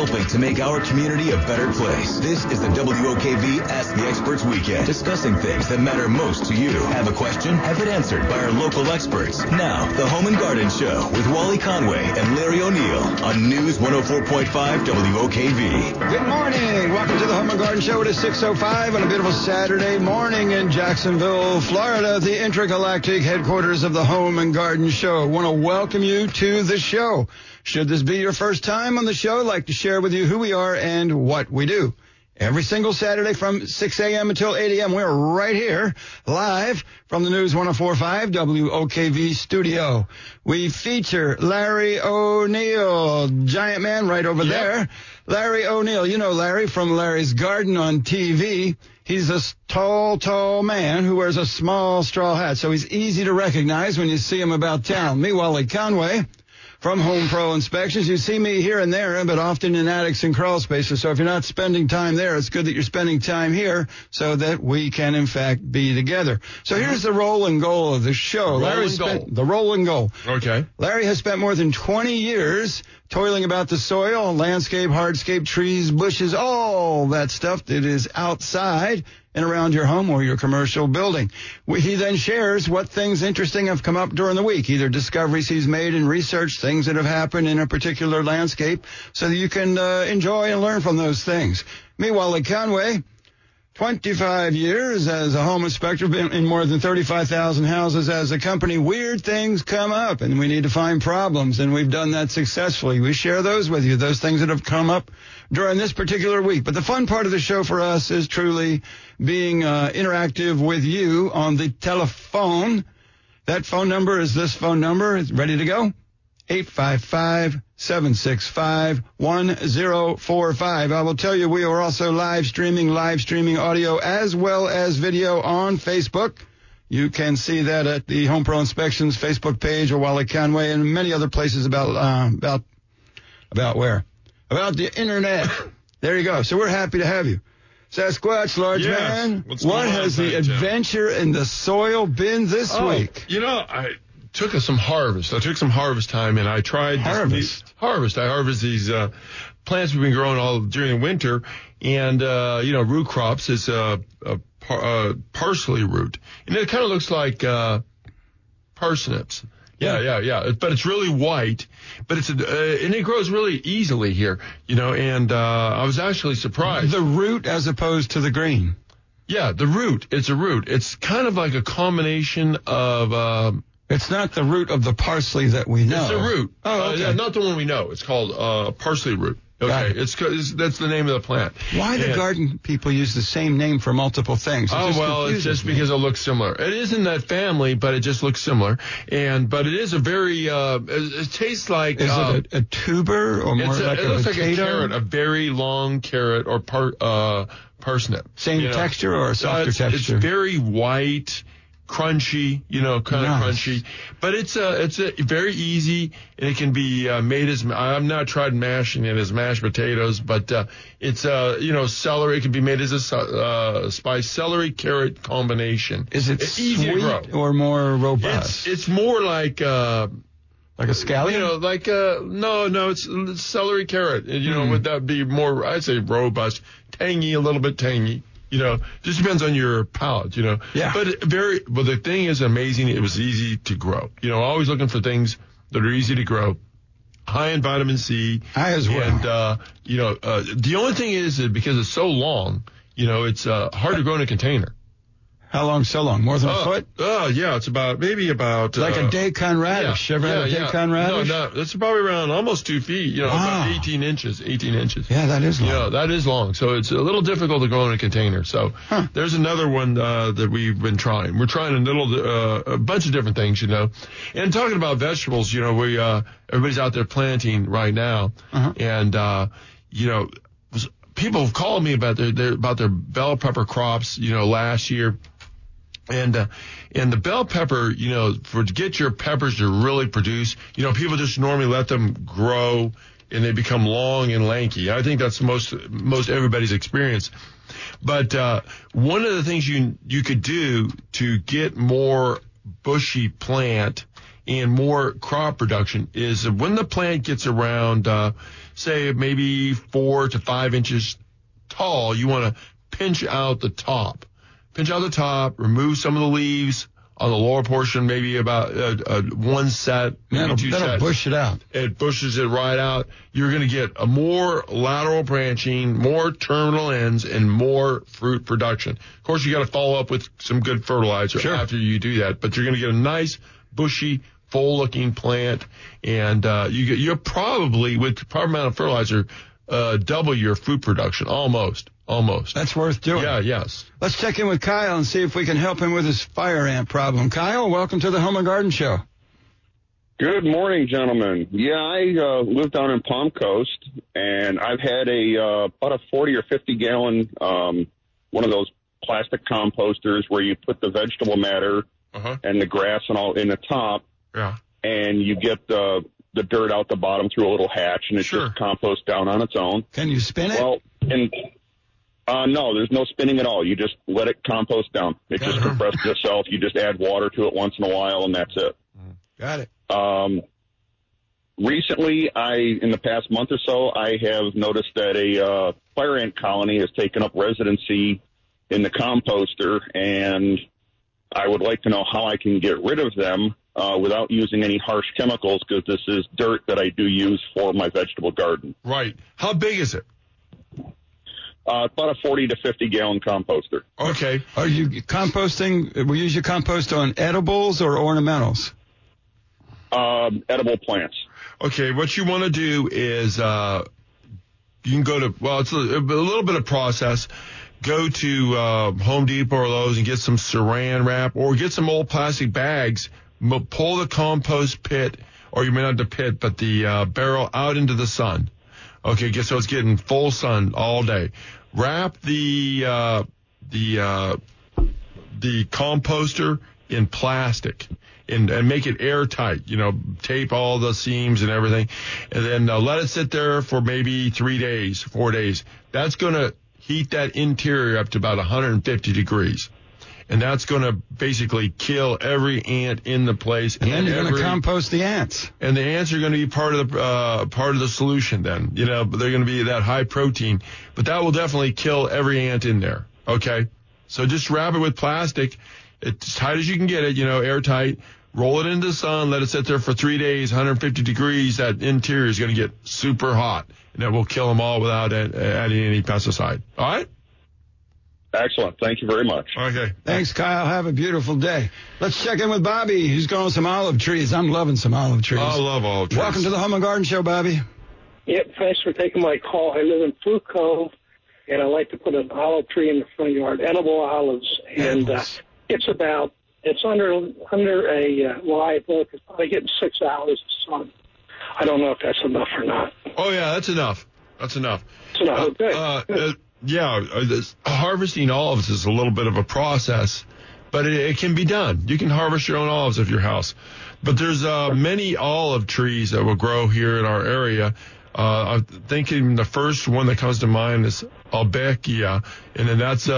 helping to make our community a better place. This is the WOKV Ask the Experts Weekend, discussing things that matter most to you. Have a question? Have it answered by our local experts. Now, the Home and Garden Show with Wally Conway and Larry O'Neill on News 104.5 WOKV. Good morning. Welcome to the Home and Garden Show. It is 6:05 on a beautiful Saturday morning in Jacksonville, Florida, the intergalactic headquarters of the Home and Garden Show. I want to welcome you to the show. Should this be your first time on the show, I'd like to share with you who we are and what we do. Every single Saturday from 6 a.m. until 8 a.m., we're right here, live from the News 104.5 WOKV studio. We feature Larry O'Neill, giant man right over there. Larry O'Neill, you know Larry from Larry's Garden on TV. He's a tall man who wears a small straw hat, so he's easy to recognize when you see him about town. Me, Wally Conway, from Home Pro Inspections. You see me here and there, but often in attics and crawl spaces. So if you're not spending time there, it's good that you're spending time here so that we can, in fact, be together. So here's the roll and goal of the show. The roll and goal. Okay. Larry has spent more than 20 years toiling about the soil, landscape, hardscape, trees, bushes, all that stuff that is outside and around your home or your commercial building. He then shares what things interesting have come up during the week, either discoveries he's made in research, things that have happened in a particular landscape, so that you can enjoy and learn from those things. Me, Wally Conway, 25 years as a home inspector, been in more than 35,000 houses as a company. Weird things come up, and we need to find problems, and we've done that successfully. We share those with you, those things that have come up during this particular week. But the fun part of the show for us is truly being interactive with you on the telephone. That phone number is this phone number. It's ready to go. 855-765-1045. I will tell you, we are also live streaming audio as well as video on Facebook. You can see that at the Home Pro Inspections Facebook page or Wally Conway and many other places about where? About the internet. There you go. So we're happy to have you. Sasquatch, large man, what has the adventure in the soil been this week? You know, I took some harvest. I took some harvest time, and I tried harvest. I harvest these plants we've been growing all during the winter, and root crops is parsley root, and it kind of looks like parsnips. Yeah. But it's really white, but and it grows really easily here, and I was actually surprised. The root as opposed to the green. Yeah, the root. It's a root. It's kind of like a combination of. It's not the root of the parsley that we know. It's the root. Oh, okay. Not the one we know. It's called parsley root. Okay, that's the name of the plant. Why the garden people use the same name for multiple things? It's just because it looks similar. It is in that family, but it just looks similar. But it is a very. It tastes like. Is it a tuber or more like it looks potato? like a carrot, a very long carrot or parsnip. Same texture or a softer texture? It's very white. Crunchy, kind of crunchy, but it's very easy, and it can be made as. I've not tried mashing it as mashed potatoes, but it's celery. It can be made as a spice celery carrot combination. Is it easy to grow or more robust? It's more like a scallion? No, it's celery carrot. Would that be more? I'd say robust, tangy, a little bit tangy. Just depends on your palate, Yeah. But the thing is amazing. It was easy to grow. Always looking for things that are easy to grow. High in vitamin C. High as well. And, the only thing is that because it's so long, it's hard to grow in a container. How long, so long? More than a foot? Yeah, it's maybe about... like a Daikon radish. Ever had a Daikon radish? No, it's probably around almost 2 feet, about 18 inches. Yeah, that is long. That is long. So it's a little difficult to grow in a container. So there's another one that we've been trying. We're trying a bunch of different things, And talking about vegetables, everybody's out there planting right now. And, people have called me about their bell pepper crops, last year. And the bell pepper, to get your peppers to really produce, people just normally let them grow and they become long and lanky. I think that's most everybody's experience. But one of the things you could do to get more bushy plant and more crop production is when the plant gets around, say, maybe 4 to 5 inches tall, you want to pinch out the top. Pinch out the top, remove some of the leaves on the lower portion, maybe about one set, maybe two sets. That'll bush it out. It bushes it right out. You're going to get a more lateral branching, more terminal ends, and more fruit production. Of course, you got to follow up with some good fertilizer after you do that, but you're going to get a nice, bushy, full-looking plant, and you're probably, with the proper amount of fertilizer, double your fruit production, almost. That's worth doing. Yeah, yes. Let's check in with Kyle and see if we can help him with his fire ant problem. Kyle, welcome to the Home and Garden Show. Good morning, gentlemen. Yeah, I live down in Palm Coast, and I've had about a 40 or 50 gallon one of those plastic composters where you put the vegetable matter and the grass and all in the top, and you get the dirt out the bottom through a little hatch, and it just composts down on its own. Can you spin it? Well, no, there's no spinning at all. You just let it compost down. It just compresses itself. You just add water to it once in a while, and that's it. Got it. Recently, in the past month or so, I have noticed that a fire ant colony has taken up residency in the composter, and I would like to know how I can get rid of them without using any harsh chemicals, because this is dirt that I do use for my vegetable garden. Right. How big is it? About a 40 to 50 gallon composter. Okay. Are you composting? We use your compost on edibles or ornamentals? Edible plants. Okay. What you want to do is, you can go to, it's a little bit of process. Go to Home Depot or Lowe's and get some saran wrap, or get some old plastic bags. Pull the compost pit, or you may not the pit, but the barrel out into the sun. Okay, so it's getting full sun all day. Wrap the composter in plastic and make it airtight. Tape all the seams and everything, and then let it sit there for maybe 3 days, 4 days. That's going to heat that interior up to about 150 degrees. And that's going to basically kill every ant in the place. And then you're going to compost the ants. And the ants are going to be part of the solution then. They're going to be that high protein. But that will definitely kill every ant in there. Okay? So just wrap it with plastic, as tight as you can get it, airtight. Roll it into the sun, let it sit there for 3 days, 150 degrees. That interior is going to get super hot. And that will kill them all without adding any pesticide. All right? Excellent. Thank you very much. Okay. Thanks, Kyle. Have a beautiful day. Let's check in with Bobby, who's growing some olive trees. I'm loving some olive trees. I love olive trees. Welcome to the Home and Garden Show, Bobby. Yep, thanks for taking my call. I live in Fluke Cove, and I like to put an olive tree in the front yard, edible olives. And it's under a live oak. It's probably getting 6 hours of sun. I don't know if that's enough or not. Oh, yeah, that's enough. That's enough. It's enough. Okay. Harvesting olives is a little bit of a process, but it can be done. You can harvest your own olives at your house. But there's many olive trees that will grow here in our area. I'm thinking the first one that comes to mind is Albeckia, and then it's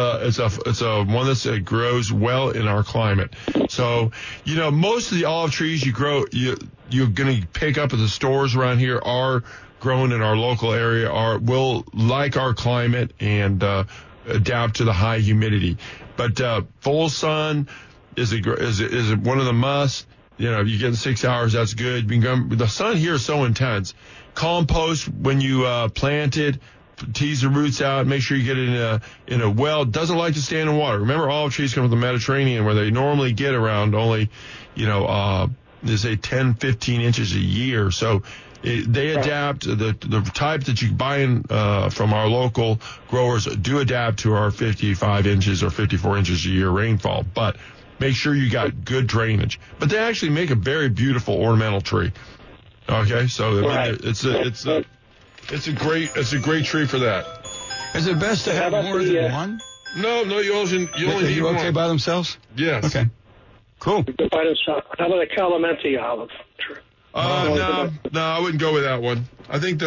a one that grows well in our climate. So, most of the olive trees you're going to pick up at the stores around here are grown in our local area, will like our climate and adapt to the high humidity. But full sun is one of the musts. You get 6 hours, that's good. The sun here is so intense. Compost when you plant it, tease the roots out, make sure you get it in a well. It doesn't like to stand in water. Remember, olive trees come from the Mediterranean, where they normally get around only, they say 10, 15 inches a year. So they adapt. The type that you buy in from our local growers do adapt to our 55 inches or 54 inches a year rainfall. But make sure you got good drainage. But they actually make a very beautiful ornamental tree. Okay, so it's a great tree for that. Is it best to have more than one? No, you only need one. Okay by themselves? Yes. Okay. Cool. How about a Calamenti olive tree? No, I wouldn't go with that one. I think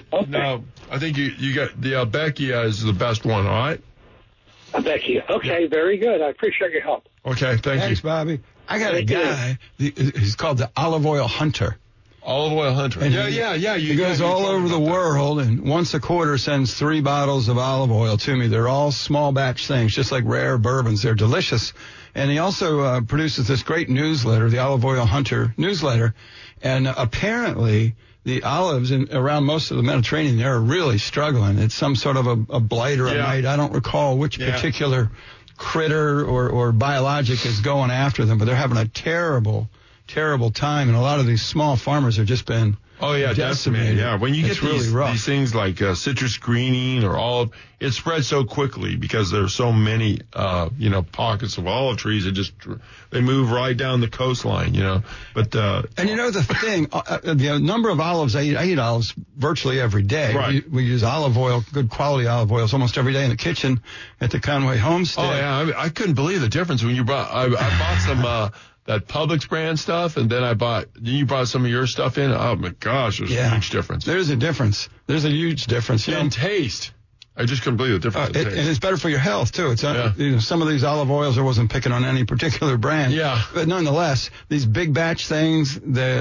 I think you got the Albeckia is the best one. All right. Albeckia. Okay, very good. I appreciate your help. Okay, thanks you. Thanks, Bobby. I got a guy, he's called the Olive Oil Hunter. Olive Oil Hunter. And yeah. He goes all over the world, and once a quarter sends 3 bottles of olive oil to me. They're all small batch things, just like rare bourbons. They're delicious. And he also produces this great newsletter, the Olive Oil Hunter newsletter. And apparently the olives around most of the Mediterranean, they're really struggling. It's some sort of a blight or a mite. I don't recall which particular critter or biologic is going after them, but they're having a terrible time, and a lot of these small farmers have just been decimated. Yeah, when you get these things like citrus greening or olive, it spreads so quickly because there's so many pockets of olive trees. They move right down the coastline, But and the thing, the number of olives I eat olives virtually every day. Right. We use olive oil, good quality olive oils, almost every day in the kitchen at the Conway homestead. Oh yeah, I couldn't believe the difference when you brought. I bought some. That Publix brand stuff, and then you brought some of your stuff in. Oh my gosh, there's a huge difference. There's a difference. There's a huge difference. And taste. I just couldn't believe the difference in taste. And it's better for your health, too. It's some of these olive oils, I wasn't picking on any particular brand. Yeah. But nonetheless, these big batch things,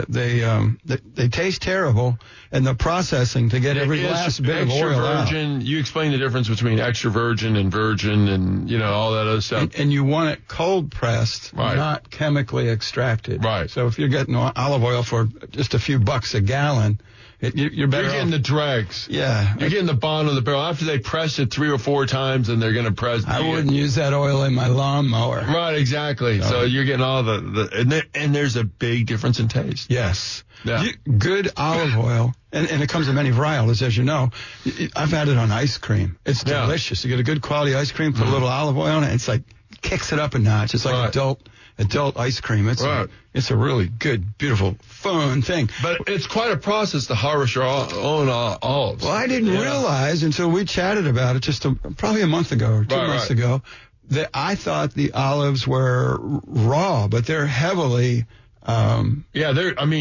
they taste terrible, and the processing to get every last bit of oil virgin, out. You explain the difference between extra virgin and all that other stuff. And you want it cold pressed, not chemically extracted. Right. So if you're getting olive oil for just a few bucks a gallon, you're better getting the dregs. Yeah. You're getting the bottom of the barrel. After they press it 3 or 4 times, and they're going to press. I wouldn't use that oil in my lawnmower. Right, exactly. So you're getting all and there's a big difference in taste. Yes. Yeah. Good olive oil, and it comes in many varietals, as you know. I've had it on ice cream. It's delicious. You get a good quality ice cream, put a little olive oil in it. It's like kicks it up a notch. It's like adult ice cream. It's a really good, beautiful, fun thing. But it's quite a process to harvest your own olives. Well, I didn't realize until we chatted about it just probably a month ago or 2 months ago that I thought the olives were raw, but they're heavily. You've got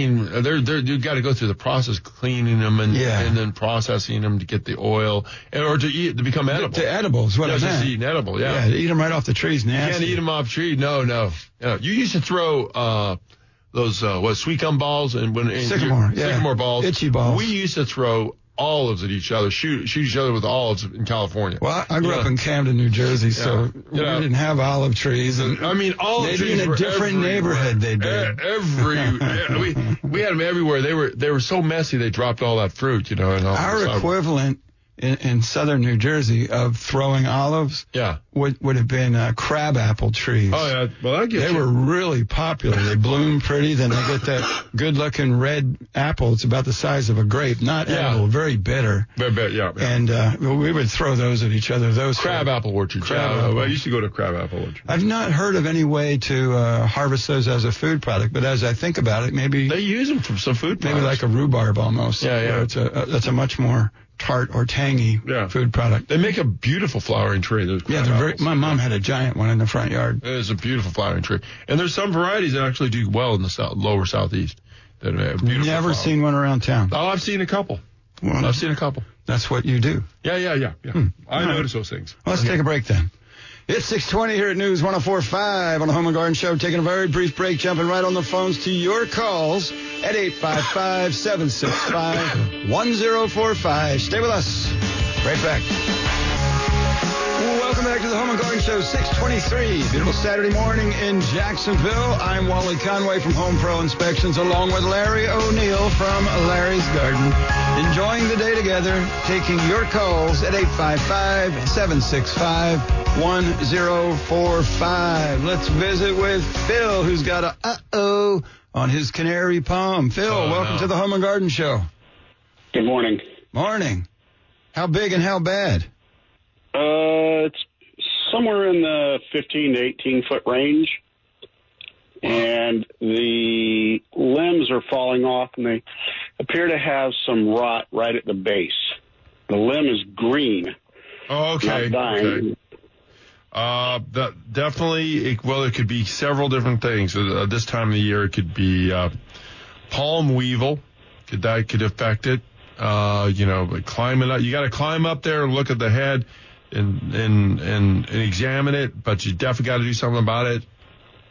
to go through the process, cleaning them and then processing them to get the oil or to become edible. To edible is what I meant. Just eating edible, Yeah, to eat them right off the trees. Nasty. You can't eat them off tree. No. You used to throw those sweet gum balls and sycamore balls, itchy balls. We used to throw olives at each other, shoot each other with olives in California. Well, I grew up in Camden, New Jersey, so we didn't have olive trees. And olive trees in a different neighborhood they did. We had them everywhere. They were so messy they dropped all that fruit, And our equivalent in southern New Jersey of throwing olives would have been crabapple trees. Oh, yeah. Well, they were really popular. They bloom pretty. Then they get that good-looking red apple. It's about the size of a grape. Not edible, very bitter. Very bitter, yeah. And we would throw those at each other. Those crabapple orchards. I used to go to crabapple orchards. I've not heard of any way to harvest those as a food product, but as I think about it, maybe they use them for some food products. Maybe like a rhubarb almost. Yeah. That's a much more tart or tangy food product. They make a beautiful flowering tree. My mom had a giant one in the front yard. It is a beautiful flowering tree. And there's some varieties that actually do well in the lower southeast. That have beautiful Never flowers. Seen one around town. Oh, I've seen a couple. Well, I've seen a couple. That's what you do. Yeah. I notice those things. Well, let's take a break then. It's 6:20 here at News 104.5 on the Home and Garden Show. Taking a very brief break, jumping right on the phones to your calls at 855-765-1045. Stay with us. Right back. Welcome back to the Home and Garden Show, 6:23. Beautiful Saturday morning in Jacksonville. I'm Wally Conway from Home Pro Inspections, along with Larry O'Neill from Larry's Garden. Enjoying the day together, taking your calls at 855-765-1045. Let's visit with Phil, who's got a uh-oh on his canary palm. Phil, welcome to the Home and Garden Show. Good morning. Morning. How big and how bad? It's somewhere in the 15 to 18 foot range, and the limbs are falling off, and they appear to have some rot right at the base. The limb is green. Oh, okay. Not dying. Okay. Definitely. It could be several different things. This time of the year, it could be palm weevil. That could affect it. Climbing up. You got to climb up there and look at the head and examine it. But you definitely got to do something about it.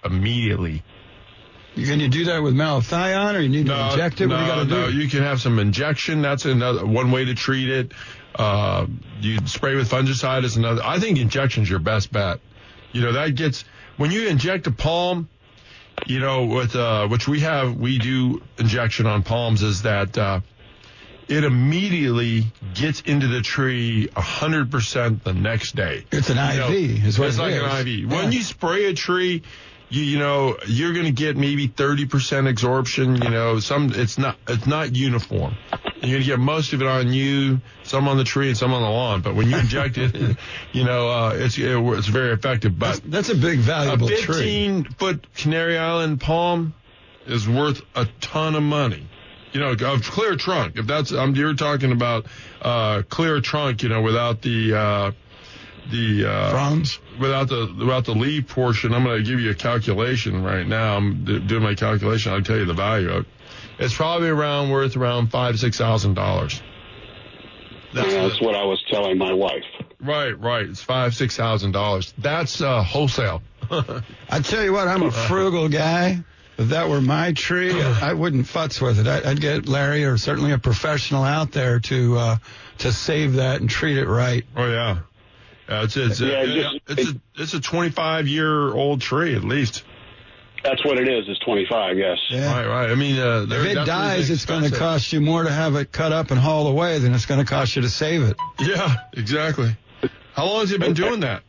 immediately. Can you do that with malathion, or you need to inject it? What do you got to do? No, you can have some injection. That's one way to treat it. You spray with fungicide is another. I think injection's your best bet. That gets, when you inject a palm, with which we do injection on palms, is that it immediately gets into the tree 100% the next day. It's an IV, is what it is. It's like an IV. Yeah. When you spray a tree, you're going to get maybe 30% absorption. It's not uniform. You're going to get most of it on you, some on the tree, and some on the lawn. But when you inject it, it's very effective. But that's a big, valuable tree. A 15-foot Canary Island palm is worth a ton of money. Of clear trunk. If that's, you're talking about clear trunk, without the fronds, without the leaf portion. I'm going to give you a calculation right now. I'm doing my calculation. I'll tell you the value of it. It's probably worth around $5,000-$6,000. That's what I was telling my wife. Right. It's $5,000-$6,000. That's wholesale. I tell you what, I'm a frugal guy. If that were my tree, I wouldn't futz with it. I'd get Larry, or certainly a professional out there to save that and treat it right. Oh yeah. It's a 25-year-old tree at least. That's what it is. It's 25. Yes. Yeah. Right. I mean, if it dies, it's going to cost you more to have it cut up and hauled away than it's going to cost you to save it. Yeah, exactly. How long has it been doing that?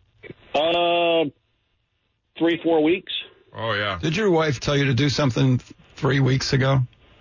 3-4 weeks. Oh yeah. Did your wife tell you to do something 3 weeks ago?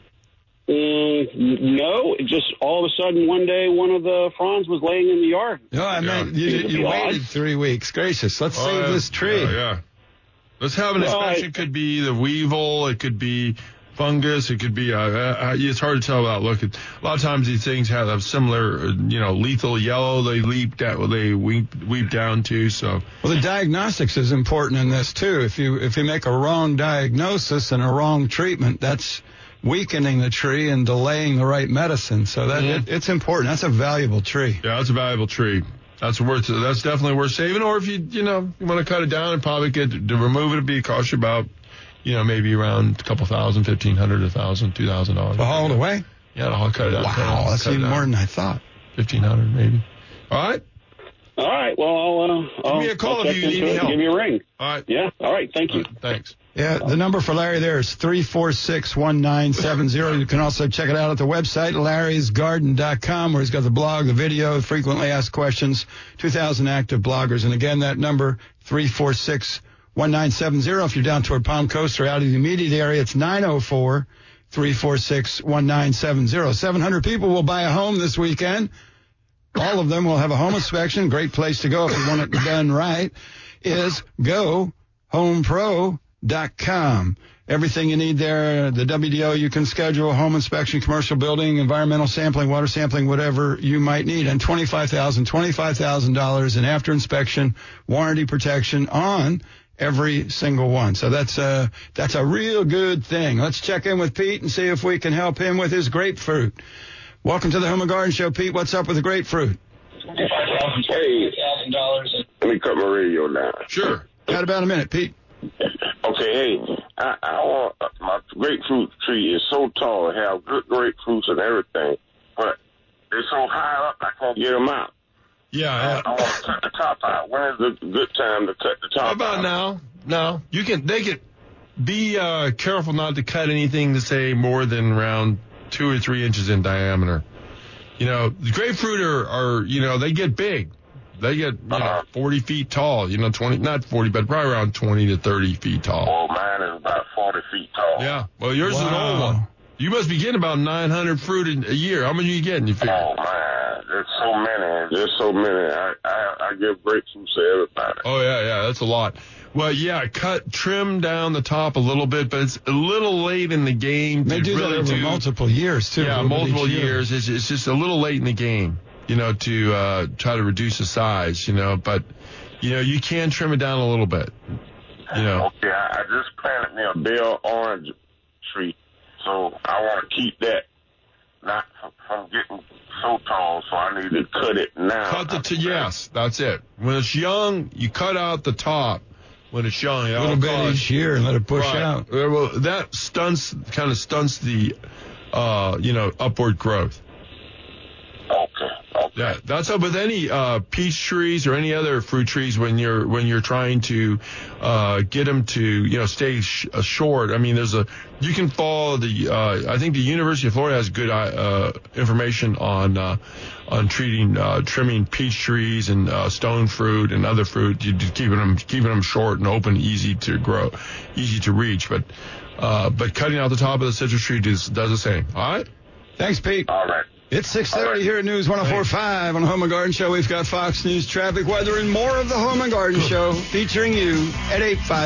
No, just all of a sudden one day one of the fronds was laying in the yard. No, I meant you waited 3 weeks. Gracious, let's save this tree. Yeah. Let's have an inspection. It could be the weevil. It could be fungus. It could be, it's hard to tell without looking. A lot of times these things have a similar, lethal yellow. They weep down to. So. Well, the diagnostics is important in this too. If you make a wrong diagnosis and a wrong treatment, that's weakening the tree and delaying the right medicine. So that it's important. That's a valuable tree. Yeah, that's a valuable tree. That's definitely worth saving. Or if you want to cut it down and probably to remove it, it'd cost you about, maybe around a couple $1,000, $1,500, $1,000, $2,000. To haul it away? Yeah, I'll cut it down. Wow, that's even more than I thought. $1,500 maybe. All right. All right. Well, I'll give me a call if you need any help. Give you a ring. All right. Yeah. All right. Thank you. Thanks. Yeah, the number for Larry there is 346-1970. You can also check it out at the website, larrysgarden.com, where he's got the blog, the video, frequently asked questions, 2,000 active bloggers. And again, that number, 346-1970. If you're down toward Palm Coast or out of the immediate area, it's 904-346-1970. 700 people will buy a home this weekend. All of them will have a home inspection. Great place to go if you want it done right is GoHomePro.com. Everything you need there, the WDO, you can schedule home inspection, commercial building, environmental sampling, water sampling, whatever you might need. And $25,000 in after inspection, warranty protection on every single one. So that's a real good thing. Let's check in with Pete and see if we can help him with his grapefruit. Welcome to the Home and Garden Show, Pete. What's up with the grapefruit? Hey, let me cut my radio down. Sure. Got about a minute, Pete. Okay, hey, I want my grapefruit tree is so tall, it have good grapefruits and everything, but they're so high up I can't get them out. Yeah. I want to cut the top out. When is a good time to cut the top out? How about now? No, they could be careful not to cut anything to say more than around 2 or 3 inches in diameter. The grapefruit are they get big. They get 40 feet tall, 20, not 40, but probably around 20 to 30 feet tall. Oh, mine is about 40 feet tall. Yeah. Well, yours is an old one. You must be getting about 900 fruit a year. How many are you getting, you figure? Oh, man. There's so many. I give grapefruits to everybody. Oh, yeah. That's a lot. Well, yeah, trim down the top a little bit, but it's a little late in the game. They do that over multiple years, too. Yeah, multiple years. It's just a little late in the game. To try to reduce the size, but, you can trim it down a little bit, Okay, I just planted me a bell orange tree, so I want to keep that not from getting so tall, so I need to cut it now. Yes, that's it. When it's young, you cut out the top, when it's young. A little bit each year and let it push out. Well, that stunts the, upward growth. Okay. Yeah, that's up with any peach trees or any other fruit trees when you're trying to get them to stay short. I mean, you can follow the. I think the University of Florida has good information on trimming peach trees and stone fruit and other fruit, keeping them short and open, easy to grow, easy to reach. But cutting out the top of the citrus tree does the same. All right. Thanks, Pete. All right. It's 6:30 here at News 104.5 on the Home and Garden Show. We've got Fox News traffic, weather, and more of the Home and Garden Show featuring you at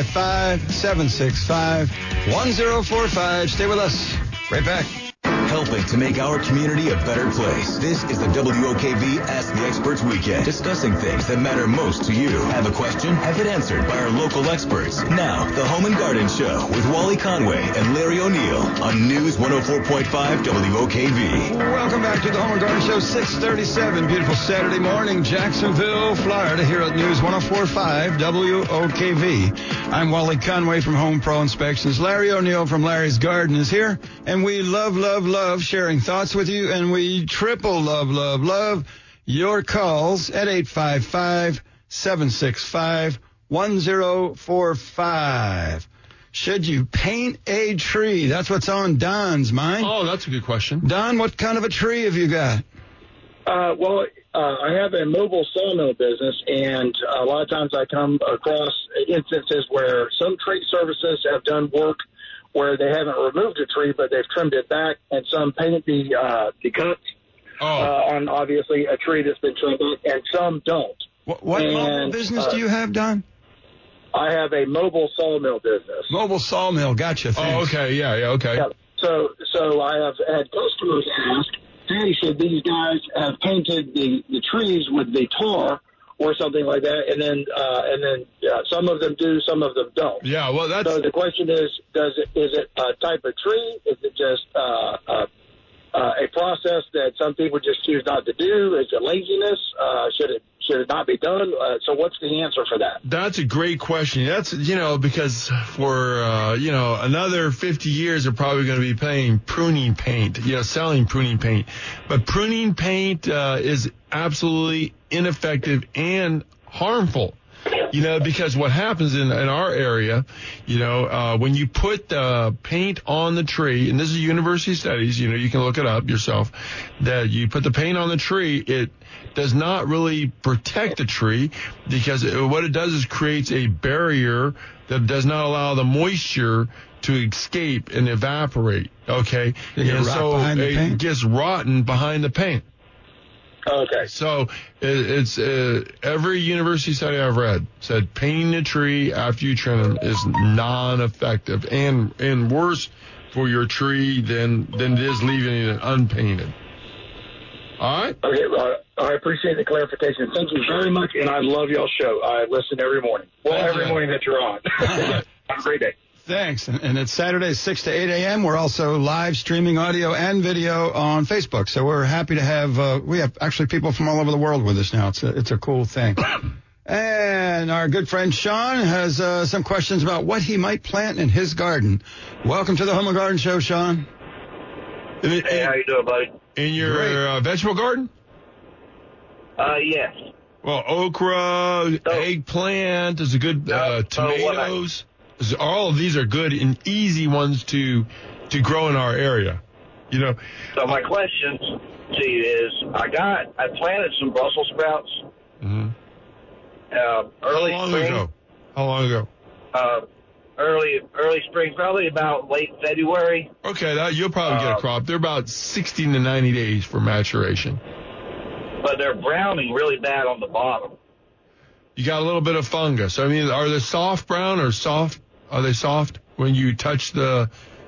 855-765-1045. Stay with us. Right back. Helping to make our community a better place. This is the WOKV Ask the Experts Weekend, discussing things that matter most to you. Have a question? Have it answered by our local experts. Now, the Home and Garden Show with Wally Conway and Larry O'Neill on News 104.5 WOKV. Welcome back to the Home and Garden Show, 6:37. Beautiful Saturday morning, Jacksonville, Florida, here at News 104.5 WOKV. I'm Wally Conway from Home Pro Inspections. Larry O'Neill from Larry's Garden is here, and we love sharing thoughts with you, and we triple love your calls at 855-765-1045. Should you paint a tree? That's what's on Don's mind. Oh, that's a good question. Don, what kind of a tree have you got? I have a mobile sawmill business, and a lot of times I come across instances where some tree services have done work where they haven't removed a tree, but they've trimmed it back, and some paint the cuts on, obviously, a tree that's been trimmed back, and some don't. What mobile business do you have, Don? I have a mobile sawmill business. Mobile sawmill, gotcha. Thanks. Oh, okay, yeah, okay. Yeah. So I have had customers ask, hey, should these guys have painted the trees with the tar or something like that, and then some of them do, some of them don't. Yeah, well, that's... So the question is it a type of tree? Is it just a process that some people just choose not to do? Is it laziness? Should it not be done? So what's the answer for that? That's a great question. That's, because for, another 50 years, they're probably going to be paying pruning paint, selling pruning paint. But pruning paint is absolutely ineffective and harmful. Because what happens in our area, when you put the paint on the tree, and this is university studies, you can look it up yourself, that you put the paint on the tree, it does not really protect the tree, because what it does is creates a barrier that does not allow the moisture to escape and evaporate, okay? And so it gets rotten behind the paint. Okay. So it's every university study I've read said painting a tree after you trim them is non-effective and worse for your tree than it is leaving it unpainted. All right? Okay, I appreciate the clarification. Thank you very much, and I love y'all's show. I listen every morning. Well, every morning that you're on. Have a great day. Thanks. And it's Saturday, 6 to 8 a.m. We're also live streaming audio and video on Facebook. So we're happy to have, we have actually people from all over the world with us now. It's a cool thing. And our good friend Sean has some questions about what he might plant in his garden. Welcome to the Home and Garden Show, Sean. Hey, how you doing, buddy? In your vegetable garden? Yes. Well, okra, eggplant, there's a good tomatoes. All of these are good and easy ones to grow in our area. So my question to you is, I planted some Brussels sprouts. Mm-hmm. Early How long spring. ago? How long ago? Early spring, probably about late February. Okay, you'll probably get a crop. They're about 60 to 90 days for maturation. But they're browning really bad on the bottom. You got a little bit of fungus. I mean, are they soft brown or soft? Are they soft when you touch the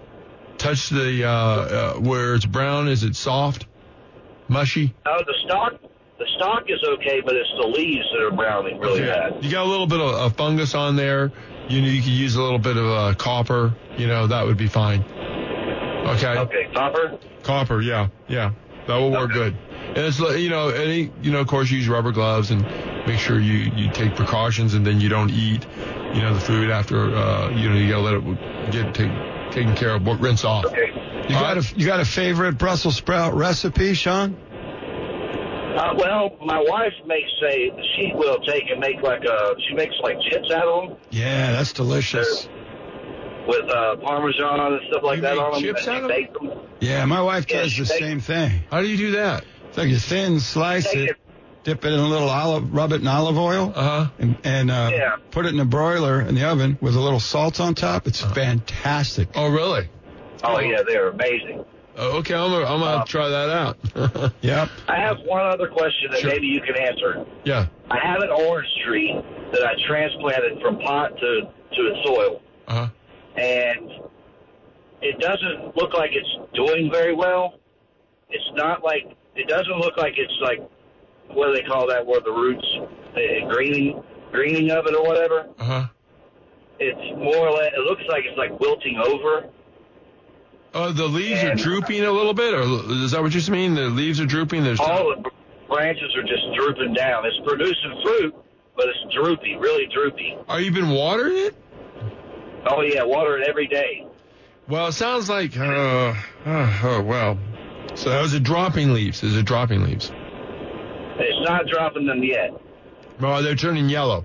where it's brown? Is it soft, mushy? Oh, the stalk is okay, but it's the leaves that are browning really bad. You got a little bit of fungus on there. You could use a little bit of copper. That would be fine. Okay. Okay, copper. Copper, yeah, that will work good. And it's of course, use rubber gloves and make sure you take precautions, and then you don't eat, the food after, you got to let it get taken care of, rinse off. Okay. You got a favorite Brussels sprout recipe, Sean? Well, my wife she will take and make she makes like chips out of them. Yeah, that's delicious. With Parmesan and stuff like that on them. Chips out of them? Yeah, my wife does the same thing. How do you do that? It's like you thin slice it, dip it in a little rub it in olive oil, and put it in a broiler in the oven with a little salt on top. It's fantastic. Oh, really? Oh, yeah, they're amazing. Okay, I'm gonna try that out. Yep. I have one other question that maybe you can answer. Yeah. I have an orange tree that I transplanted from pot to soil. Uh-huh. And it doesn't look like it's doing very well. It doesn't look like it's like, what do they call that, where the roots, greening of it or whatever. Uh-huh. It's more or less, it looks like it's like wilting over. Oh, the leaves are drooping a little bit, or is that what you mean? The leaves are drooping? All the branches are just drooping down. It's producing fruit, but it's droopy, really droopy. Are you been watering it? Oh, yeah, water it every day. Well, it sounds like, well. So is it dropping leaves? It's not dropping them yet. Oh, they're turning yellow.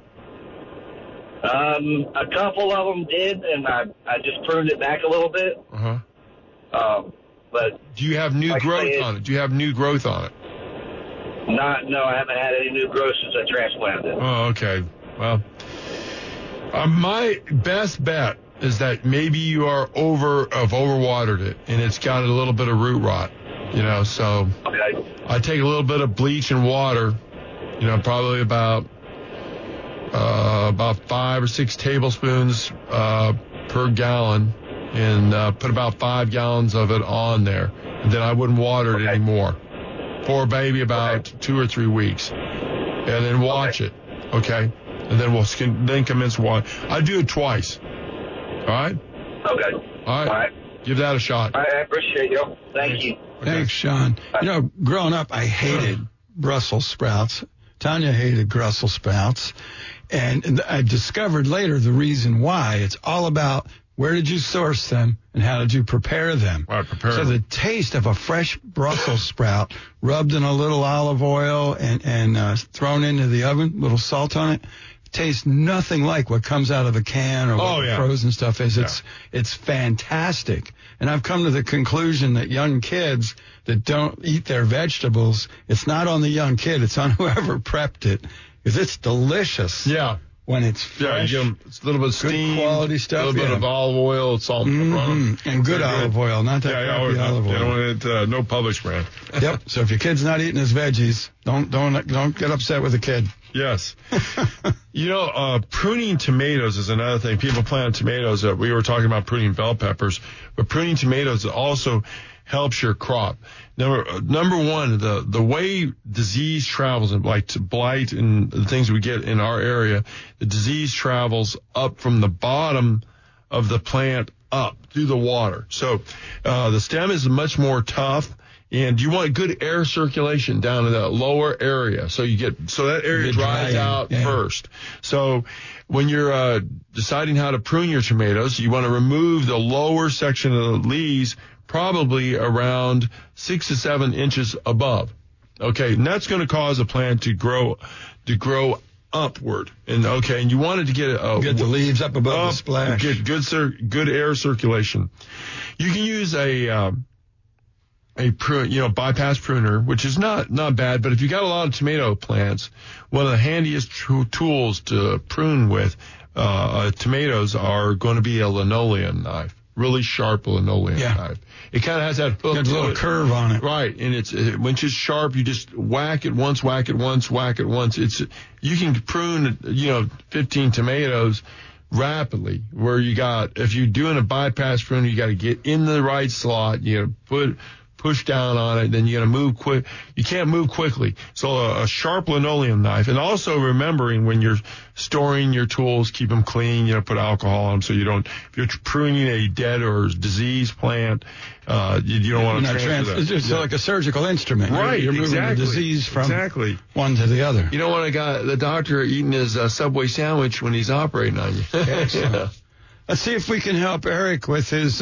A couple of them did, and I just pruned it back a little bit. Uh-huh. But do you have new growth on it? Do you have new growth on it? No, I haven't had any new growth since I transplanted it. Oh, okay. Well, my best bet is that maybe you have overwatered it, and it's got a little bit of root rot. So okay. I take a little bit of bleach and water, probably about 5 or 6 tablespoons per gallon, and put about 5 gallons of it on there. And then I wouldn't water it anymore for maybe about 2 or 3 weeks, and then watch it. Okay, and then we'll commence water. I do it twice. All right. Okay. All right. Give that a shot. I appreciate you. Thank you. Thanks, Sean. Growing up, I hated Brussels sprouts. Tanya hated Brussels sprouts. And I discovered later the reason why. It's all about where did you source them and how did you prepare them. So the taste of a fresh Brussels sprout rubbed in a little olive oil and thrown into the oven, little salt on it, tastes nothing like what comes out of a can or what the frozen stuff is. It's fantastic. And I've come to the conclusion that young kids that don't eat their vegetables, it's not on the young kid, it's on whoever prepped it, because it's delicious. Yeah. When it's fresh. Yeah, it's a little bit of steam, good quality stuff. A little bit of olive oil, salt, and good olive oil, not that crappy olive oil. No Publix brand. Yep. So if your kid's not eating his veggies, don't get upset with the kid. Yes. Pruning tomatoes is another thing. People plant tomatoes. We were talking about pruning bell peppers, but pruning tomatoes also helps your crop. Number one, the way disease travels, like blight and the things we get in our area, the disease travels up from the bottom of the plant up through the water. So the stem is much more tough. And you want good air circulation down in that lower area, so that area dries out first. So when you're deciding how to prune your tomatoes, you want to remove the lower section of the leaves, probably around 6 to 7 inches above. Okay, and that's going to cause a plant to grow upward. And you wanted to get the leaves up above the splash. Get good air circulation. You can use a bypass pruner, which is not bad, but if you got a lot of tomato plants, one of the handiest tools to prune with tomatoes are going to be a linoleum knife, really sharp linoleum knife. It kind of has that hook. Got a little curve on it. Right, and when it's just sharp, you just whack it once. You can prune 15 tomatoes rapidly, where if you're doing a bypass pruner, you got to get in the right slot, push down on it, then you got to move quick. You can't move quickly. So a sharp linoleum knife, and also remembering when you're storing your tools, keep them clean. Put alcohol on them so you don't. If you're pruning a dead or diseased plant, you don't want to transfer that. It's just like a surgical instrument. Right, You're moving exactly. the disease from one to the other. You don't want the doctor eating his Subway sandwich when he's operating on you. Excellent. Let's see if we can help Eric with his.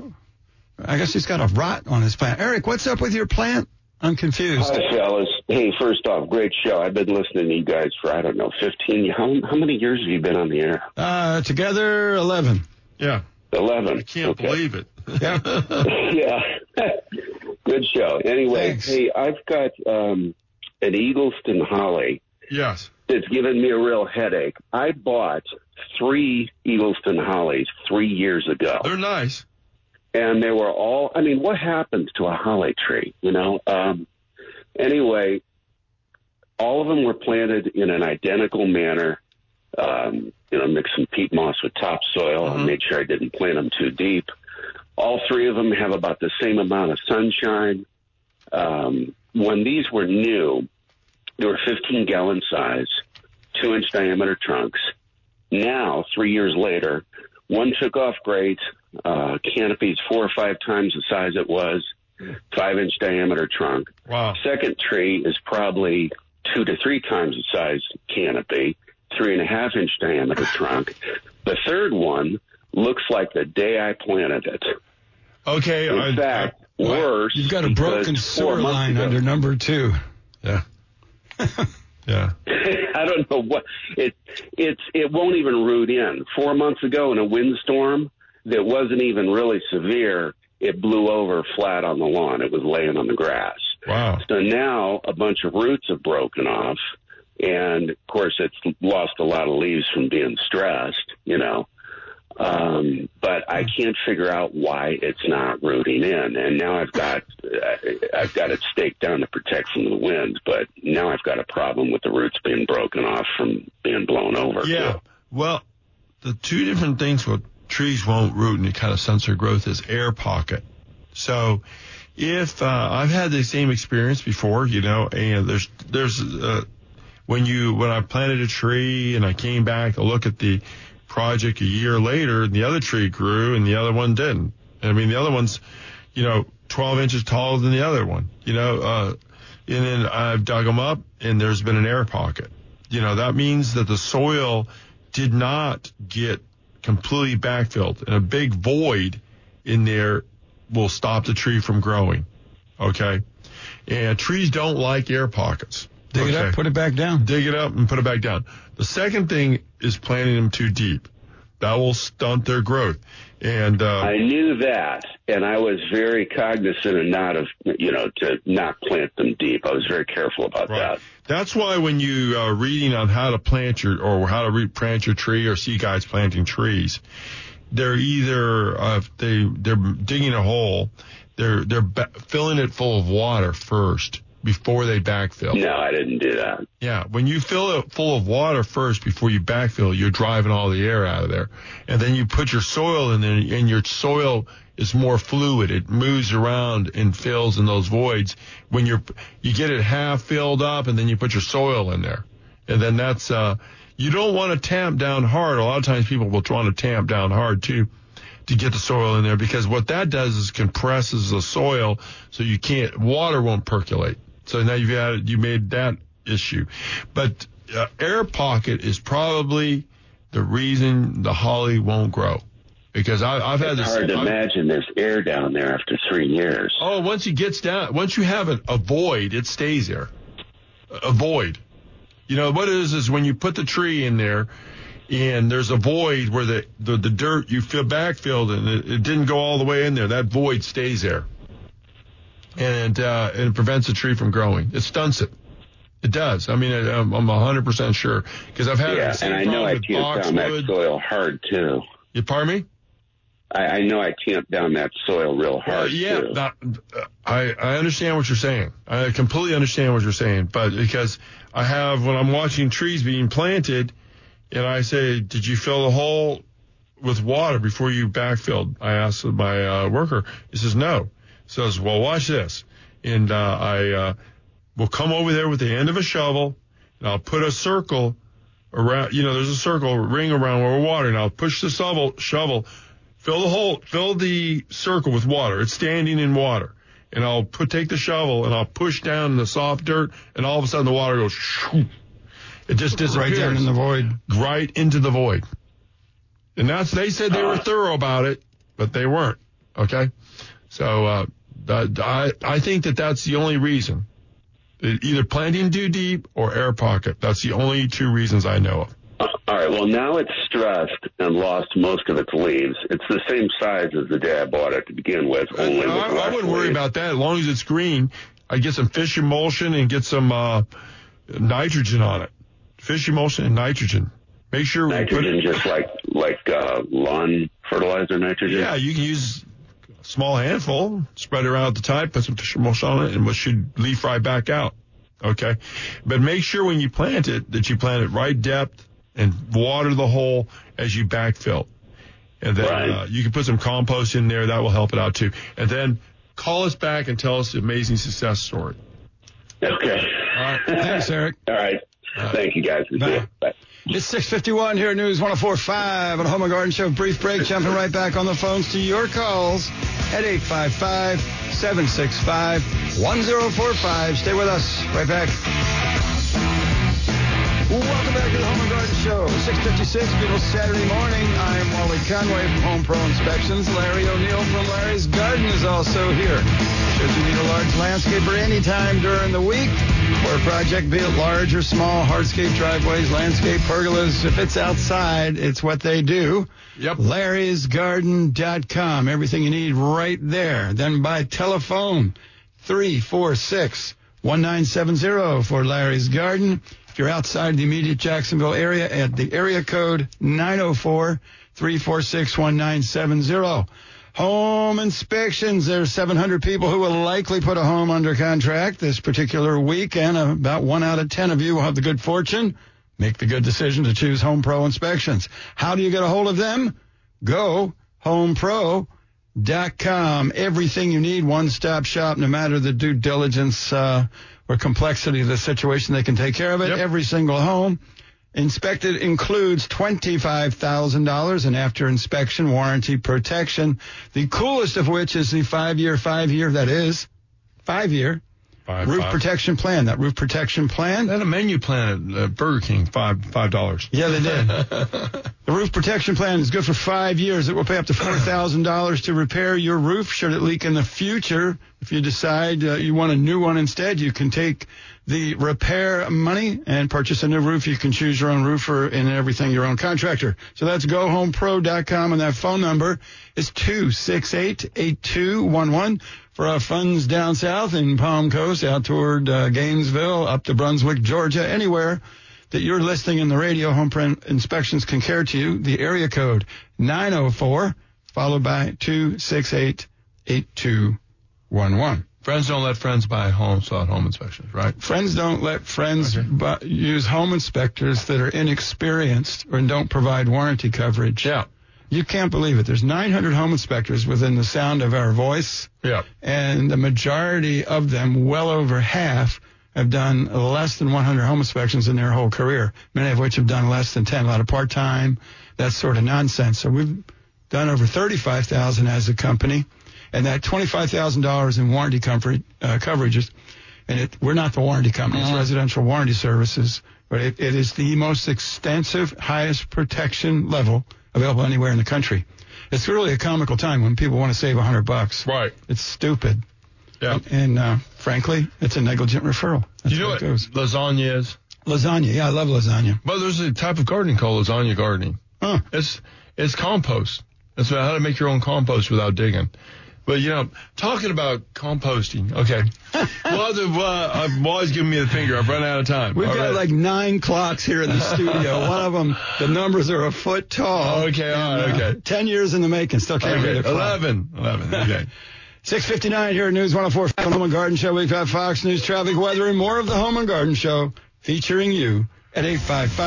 I guess he's got a rot on his plant. Eric, what's up with your plant? I'm confused. Hi, fellas. Hey, first off, great show. I've been listening to you guys for, 15. How many years have you been on the air? Together, 11. Yeah. 11. I can't believe it. Yeah. Yeah. Good show. Anyway, Thanks. Hey, I've got an Eagleston holly. Yes. It's given me a real headache. I bought 3 Eagleston hollies 3 years ago. They're nice. And they were all, what happens to a holly tree, Anyway, all of them were planted in an identical manner. Mixed some peat moss with topsoil. I made sure I didn't plant them too deep. All 3 of them have about the same amount of sunshine. When these were new, they were 15-gallon size, 2-inch diameter trunks. Now, 3 years later, one took off great. Canopy's 4 or 5 times the size it was, 5-inch diameter trunk. Wow. Second tree is probably 2 to 3 times the size canopy, 3.5-inch diameter trunk. The third one looks like the day I planted it. Okay. In fact, worse. You've got a broken sewer line under number 2. Yeah. Yeah. I don't know what it won't even root in. 4 months ago in a windstorm that wasn't even really severe, it blew over flat on the lawn. It was laying on the grass. Wow. So now a bunch of roots have broken off, and of course it's lost a lot of leaves from being stressed, But I can't figure out why it's not rooting in. And now I've got it staked down to protect from the wind, but now I've got a problem with the roots being broken off from being blown over. Yeah. Too. Well, the 2 different things with trees won't root and it kind of stunts their growth is air pocket. So if I've had the same experience before, and there's when I planted a tree and I came back to look at the project a year later, and the other tree grew and the other one didn't. The other one's, 12 inches taller than the other one, and then I've dug them up and there's been an air pocket. That means that the soil did not get completely backfilled, and a big void in there will stop the tree from growing. Okay. And trees don't like air pockets. Dig it up, put it back down. Dig it up and put it back down. The second thing is planting them too deep. That will stunt their growth. And I knew that, and I was very cognizant to not plant them deep. I was very careful about that. That's why when you are reading on how to plant how to replant your tree or see guys planting trees, they're either they're digging a hole, they're filling it full of water first before they backfill. No, I didn't do that. Yeah, when you fill it full of water first before you backfill, you're driving all the air out of there. And then you put your soil in there, and your soil is more fluid. It moves around and fills in those voids. When you get it half filled up, and then you put your soil in there. And then that's you don't want to tamp down hard. A lot of times people will want to tamp down hard too to get the soil in there, because what that does is compresses the soil so water won't percolate. So now you made that issue. But air pocket is probably the reason the holly won't grow. Because I've had this. It's hard to imagine there's air down there after 3 years. Oh, once you have a void, it stays there. A void. What it is when you put the tree in there and there's a void where the dirt you feel backfilled and it didn't go all the way in there. That void stays there. And it prevents the tree from growing. It stunts it. It does. I'm 100% sure, because I've had the same and I know I tamped down that soil hard too. You pardon me? I know I tamped down that soil real hard too. I understand what you're saying. I completely understand what you're saying, but because when I'm watching trees being planted, and I say, did you fill the hole with water before you backfilled? I asked my worker. He says no. says, well, watch this. And I will come over there with the end of a shovel, and I'll put a circle around, there's a circle, ring around where we're watering. I'll push the shovel, fill the circle with water. It's standing in water. And I'll take the shovel and I'll push down in the soft dirt, and all of a sudden the water goes, shoo. It just disappears. Right down in the void. Right into the void. And they said they were thorough about it, but they weren't. Okay? So, I think that's the only reason. Either planting too deep or air pocket. That's the only two reasons I know of. All right, well, now it's stressed and lost most of its leaves. It's the same size as the day I bought it to begin with. Only with I wouldn't worry about that. As long as it's green, I get some fish emulsion and get some nitrogen on it. Fish emulsion and nitrogen. Make sure nitrogen, just like lawn fertilizer nitrogen? Yeah, you can use a small handful, spread it around at the top, put some fish emulsion on it, and it should leaf right back out. Okay? But make sure when you plant it that you plant it right depth and water the hole as you backfill. And then you can put some compost in there. That will help it out, too. And then call us back and tell us the amazing success story. Okay. All right. Thanks, Eric. All right. Thank you, guys. Bye. It's 6:51 here at News 104.5 on the Home and Garden Show. Brief break. Jumping right back on the phones to your calls at 855-765-1045. Stay with us. Right back. Welcome back to the Home and Garden Show. 6:56, beautiful Saturday morning. I'm Wally Conway from Home Pro Inspections. Larry O'Neill from Larry's Garden is also here. Should you need a large landscaper anytime during the week for a project, be it large or small, hardscape driveways, landscape pergolas, if it's outside, it's what they do. Yep. Larry'sGarden.com. Everything you need right there. Then by telephone, 346-1970 for Larry's Garden. If you're outside the immediate Jacksonville area, at the area code 904-346-1970. Home inspections. There's 700 people who will likely put a home under contract this particular week, and about 1 out of 10 of you will have the good fortune, make the good decision to choose Home Pro Inspections. How do you get a hold of them? Go homepro.com. Everything you need, one-stop shop, no matter the due diligence or complexity of the situation, they can take care of it. Yep. Every single home inspected includes $25,000 in after inspection warranty protection, the coolest of which is the 5-year, roof protection plan. That roof protection plan. They had a menu plan at Burger King, $5. Yeah, they did. The roof protection plan is good for 5 years. It will pay up to $4,000 to repair your roof should it leak in the future. If you decide you want a new one instead, you can take the repair money and purchase a new roof. You can choose your own roofer and everything, your own contractor. So that's gohomepro.com, and that phone number is 268-8211 for our funds down south in Palm Coast, out toward Gainesville, up to Brunswick, Georgia, anywhere that you're listening in the radio. Home Pro Inspections can care to you. The area code 904 followed by 268-8211. Friends don't let friends buy homes without home inspections, right? Friends don't let friends use home inspectors that are inexperienced or don't provide warranty coverage. Yeah. You can't believe it. There's 900 home inspectors within the sound of our voice. Yeah. And the majority of them, well over half, have done less than 100 home inspections in their whole career, many of which have done less than 10, a lot of part-time, that sort of nonsense. So we've done over 35,000 as a company. And that $25,000 in warranty coverages, and we're not the warranty company, it's Residential Warranty Services, but it is the most extensive, highest protection level available anywhere in the country. It's really a comical time when people want to save $100. Right. It's stupid. Yeah. And frankly, it's a negligent referral. That's you know what lasagna is? Lasagna. Yeah, I love lasagna. Well, there's a type of gardening called lasagna gardening. Huh. It's compost. It's about how to make your own compost without digging. But, talking about composting, okay. I'm always giving me the finger. I've run out of time. We've got like 9 clocks here in the studio. One of them, the numbers are a foot tall. Okay, all right, okay. 10 years in the making. Still can't read it. 11, okay. 6:59 here at News 104 Home and Garden Show. We've got Fox News traffic, weather, and more of the Home and Garden Show featuring you at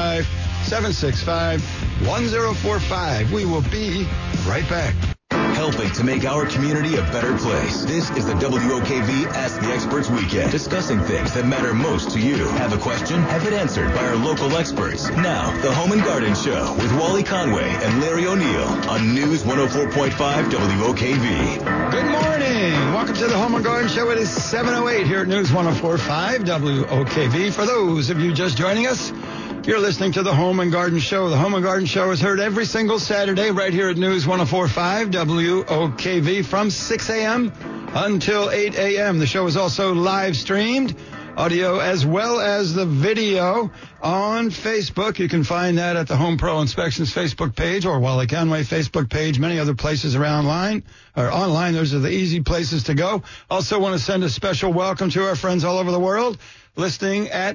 855-765-1045. We will be right back. Help helping to make our community a better place. This is the WOKV Ask the Experts Weekend, discussing things that matter most to you. Have a question? Have it answered by our local experts. Now, the Home and Garden Show with Wally Conway and Larry O'Neill on News 104.5 WOKV. Good morning. Welcome to the Home and Garden Show. It is 7:08 here at News 104.5 WOKV. For those of you just joining us, you're listening to the Home and Garden Show. The Home and Garden Show is heard every single Saturday right here at News 104.5 WOKV from 6 a.m. until 8 a.m. The show is also live streamed, audio as well as the video on Facebook. You can find that at the Home Pro Inspections Facebook page or Wally Conway Facebook page. Many other places around online. Those are the easy places to go. Also want to send a special welcome to our friends all over the world listening at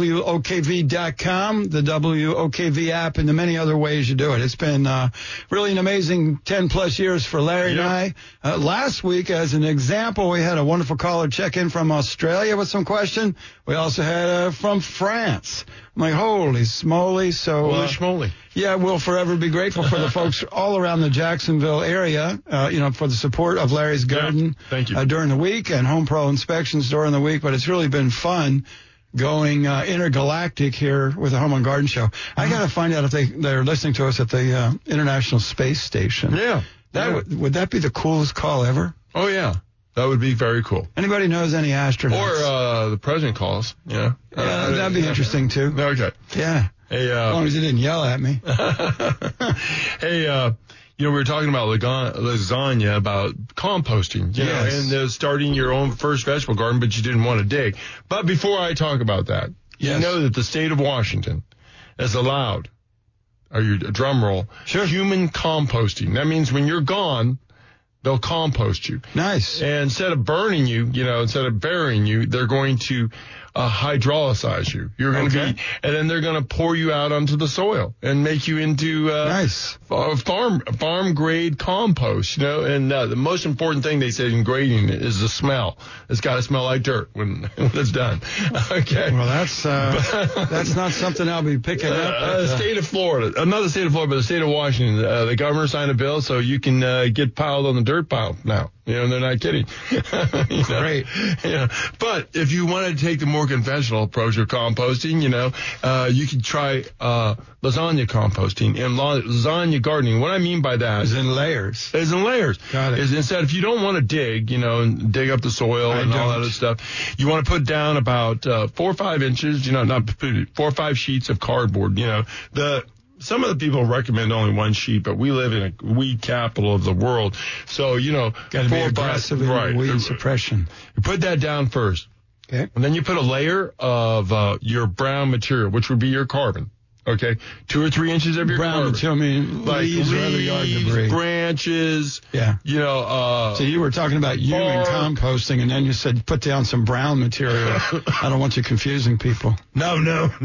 WOKV.com, the WOKV app, and the many other ways you do it. It's been really an amazing 10-plus years for Larry and I. Last week, as an example, we had a wonderful caller check in from Australia with some question. We also had from France. I'm like, holy smoly. So, holy schmoly. Yeah, we'll forever be grateful for the folks all around the Jacksonville area, for the support of Larry's Garden thank you. During the week and Home Pro Inspections during the week. But it's really been fun going intergalactic here with the Home and Garden Show. I got to find out if they're listening to us at the International Space Station. Yeah. Would that be the coolest call ever? Oh, yeah. That would be very cool. Anybody knows any astronauts? Or the president calls. Yeah. That'd be interesting, too. Okay. Yeah. Hey, as long as he didn't yell at me. Hey, we were talking about lasagna, about composting, you know, and starting your own first vegetable garden, but you didn't want to dig. But before I talk about that, you know that the state of Washington has allowed, drum roll, human composting. That means when you're gone, they'll compost you. Nice. And instead of burning you, instead of burying you, they're going to hydrolyze you. You're going to be, and then they're going to pour you out onto the soil and make you into farm grade compost. And the most important thing they said in grading is the smell. It's got to smell like dirt when it's done. Okay. Well, that's not something I'll be picking up. The state of Florida, not the state of Florida, but the state of Washington. The governor signed a bill so you can get piled on the dirt pile now. They're not kidding. Great. But if you want to take the more conventional approach of composting, you can try lasagna composting and lasagna gardening. What I mean by that is in layers. Got it. Is instead, if you don't want to dig, and dig up the soil and all that other stuff, you want to put down about 4 or 5 inches, 4 or 5 sheets of cardboard. Some of the people recommend only 1 sheet, but we live in a weed capital of the world. So, got to be aggressive in weed suppression. You put that down first. Okay. And then you put a layer of your brown material, which would be your carbon. Okay. 2 or 3 inches of your brown carbon. material, like leaves or other yard debris. Branches. Yeah. So you were talking about human composting, and then you said put down some brown material. I don't want you confusing people. No.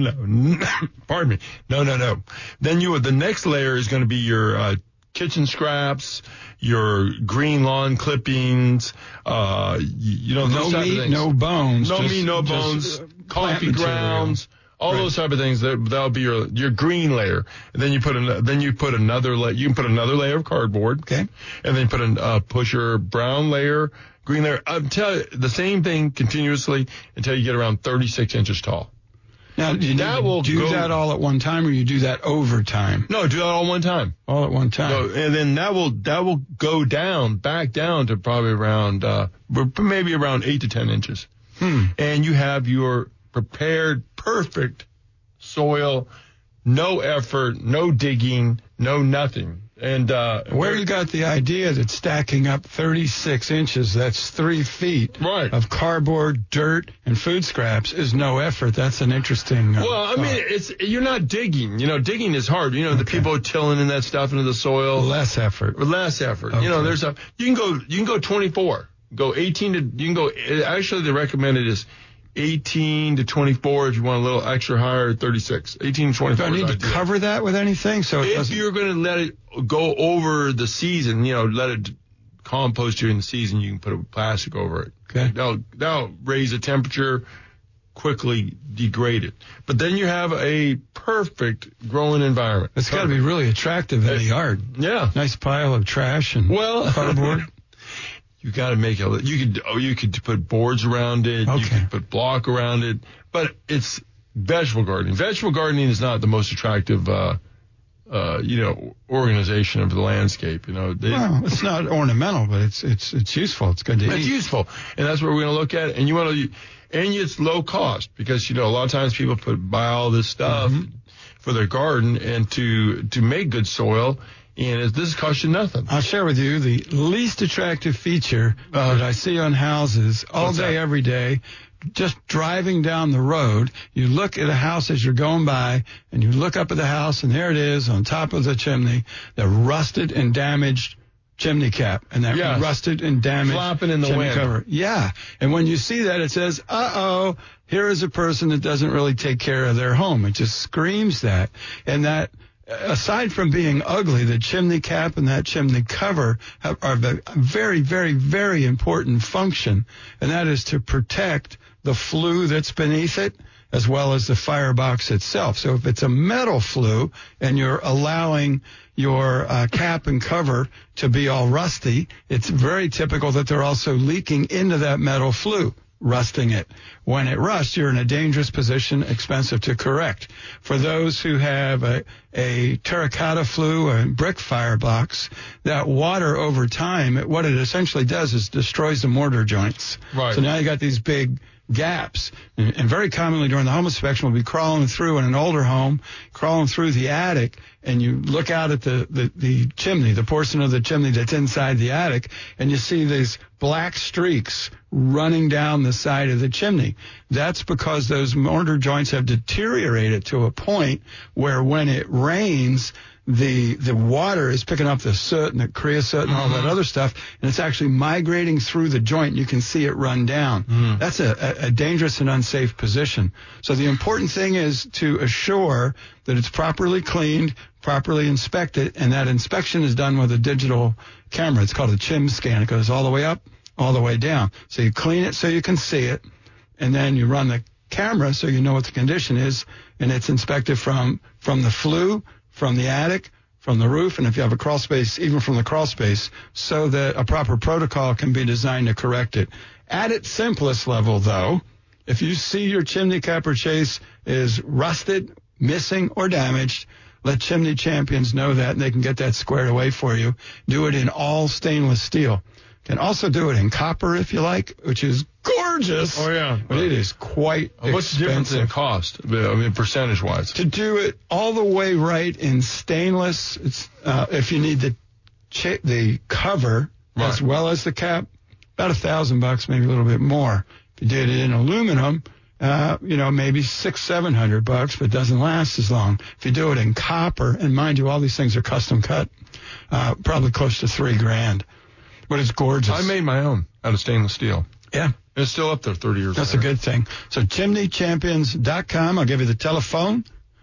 Pardon me. No. Then the next layer is going to be your kitchen scraps, your green lawn clippings, no meat, no bones. No meat, no bones, coffee grounds. All those type of things, that'll be your green layer. And then you put another layer. You can put another layer of cardboard. Okay. And then push your brown layer, green layer. I'm telling you, the same thing continuously until you get around 36 inches tall. Now, do you do that all at one time, or you do that over time? No, do that all at one time. All at one time. So, and then that will go back down to probably around, maybe around 8 to 10 inches. And you have your prepared, perfect soil, no effort, no digging, no nothing. And where you got the idea that stacking up 36 inches, that's 3 feet of cardboard, dirt, and food scraps is no effort. That's an interesting you're not digging. Digging is hard. The people are tilling in that stuff into the soil. Less effort. Okay. You can go 24. Go 18 to, you can go, actually the recommended is 18 to 24 if you want a little extra higher, 36. 18 to 24. Do I need to cover that with anything? So if you're going to let it go over the season, let it compost during the season, you can put a plastic over it. Okay. That'll raise the temperature, quickly degrade it. But then you have a perfect growing environment. It's got to be really attractive in the yard. Yeah. Nice pile of trash and cardboard. You got to make it. You could put boards around it. Okay. You could put block around it. But it's vegetable gardening. Vegetable gardening is not the most attractive, organization of the landscape. Well, it's not ornamental, but it's useful. It's good to eat. It's useful, and that's what we're going to look at. And it's low cost because a lot of times people buy all this stuff for their garden and to make good soil. And this costs you nothing. I'll share with you the least attractive feature that I see on houses all day, every day. Just driving down the road, you look at a house as you're going by, and you look up at the house, and there it is on top of the chimney, the rusted and damaged chimney cap, and that rusted and damaged flapping in the chimney wind. cover. Yeah, and when you see that, it says, "Uh-oh, here is a person that doesn't really take care of their home." It just screams that, and that. Aside from being ugly, the chimney cap and that chimney cover are a very, very, very important function, and that is to protect the flue that's beneath it as well as the firebox itself. So if it's a metal flue and you're allowing your cap and cover to be all rusty, it's very typical that they're also leaking into that metal flue, rusting it. When it rusts, you're in a dangerous position, expensive to correct. For those who have a terracotta flue or brick firebox, that water over time, what it essentially does is destroys the mortar joints. Right. So now you got these big gaps. And very commonly during the home inspection, we'll be crawling through in an older home, crawling through the attic, and you look out at the chimney, the portion of the chimney that's inside the attic, and you see these black streaks running down the side of the chimney. That's because those mortar joints have deteriorated to a point where when it rains, the water is picking up the soot and the creosote and all that other stuff, and it's actually migrating through the joint, and you can see it run down. That's a dangerous and unsafe position. So the important thing is to assure that it's properly cleaned, properly inspected, and that inspection is done with a digital camera. It's called a chim scan. It goes all the way up, all the way down. So you clean it so you can see it, and then you run the camera so you know what the condition is, and it's inspected from the flue, from the attic, from the roof, and if you have a crawl space, even from the crawl space, so that a proper protocol can be designed to correct it. At its simplest level, though, if you see your chimney cap or chase is rusted, missing, or damaged, let Chimney Champions know that, and they can get that squared away for you. Do it in all stainless steel. Can also do it in copper if you like, which is gorgeous. Oh, yeah. But it is quite expensive. What's the difference in cost, percentage-wise? To do it all the way right in stainless, it's if you need the cover as well as the cap, about $1,000, maybe a little bit more. If you did it in aluminum, maybe $600-700, but it doesn't last as long. If you do it in copper, and mind you, all these things are custom cut, probably close to $3,000. But it's gorgeous. I made my own out of stainless steel. Yeah. It's still up there 30 years That's later. a good thing. So chimneychampions.com. I'll give you the telephone,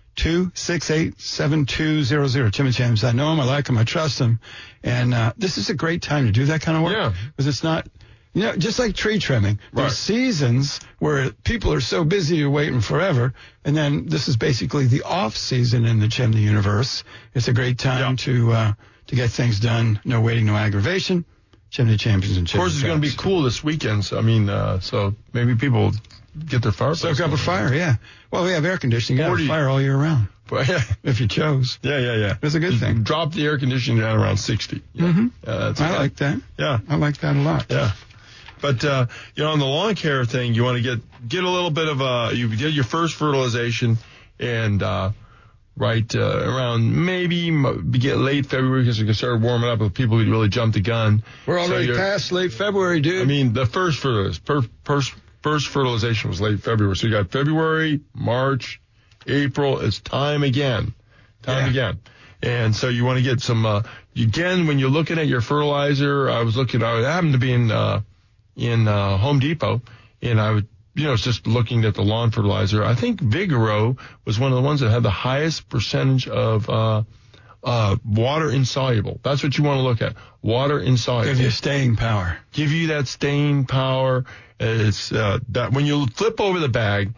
268-7200. Chimney Champions. I know them. I like them. I trust them. And this is a great time to do that kind of work. Yeah. Because it's not, just like tree trimming. There's seasons where people are so busy you're waiting forever. And then this is basically the off season in the chimney universe. It's a great time to get things done. No waiting, no aggravation. Chimney Champions and Chimney. Of course, it's going to be cool this weekend. So, so maybe people get their fire. Soak up a fire, yeah. Well, we have air conditioning. You got a fire all year round. If you chose. Yeah. It's a good thing. Drop the air conditioning down around 60. Yeah. I like that. Yeah. I like that a lot. Yeah. But, on the lawn care thing, you want to get a little bit of you did your first fertilization and, around maybe get late February because it can start warming up with people who really jump the gun. We're already past late February, dude. The first fertilization was late February. So you got February, March, April. It's time again. Again. And so you want to get some, again, when you're looking at your fertilizer, I happened to be in Home Depot, and I would, it's just looking at the lawn fertilizer. I think Vigoro was one of the ones that had the highest percentage of water insoluble. That's what you want to look at. Water insoluble. Give you staying power. Give you that staying power. It's that when you flip over the bag,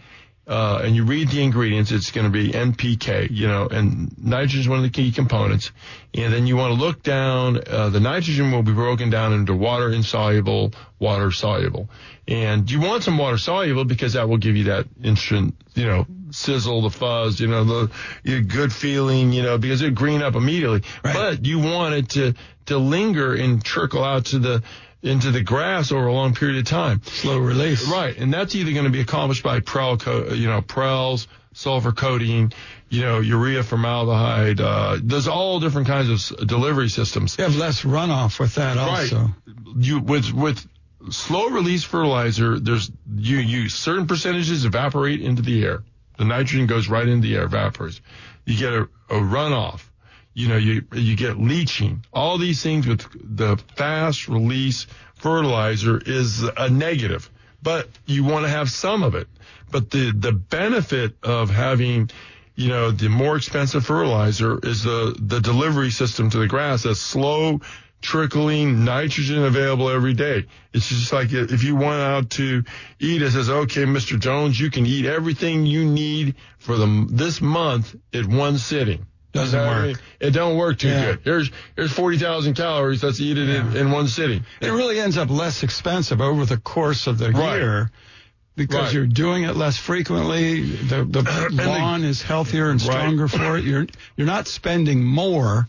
and you read the ingredients, it's going to be NPK, and nitrogen is one of the key components. And then you want to look down, the nitrogen will be broken down into water insoluble, water soluble. And you want some water soluble because that will give you that instant, sizzle, the fuzz, the good feeling, because it'll green up immediately. Right. But you want it to linger and trickle out into the grass over a long period of time. Slow release. Right. And that's either going to be accomplished by Prels, sulfur coating, urea formaldehyde. There's all different kinds of delivery systems. You have less runoff with that also. Right. With slow release fertilizer, certain percentages evaporate into the air. The nitrogen goes right into the air, evaporates. You get a runoff. You get leaching. All these things with the fast release fertilizer is a negative, but you want to have some of it. But the benefit of having, the more expensive fertilizer is the delivery system to the grass. That's slow trickling nitrogen available every day. It's just like if you went out to eat, it says, okay, Mr. Jones, you can eat everything you need for this month at one sitting. Doesn't work. I mean? It don't work too good. Here's 40,000 calories. Let's eat it in one sitting. It really ends up less expensive over the course of the year because you're doing it less frequently. The lawn is healthier and stronger for it. You're not spending more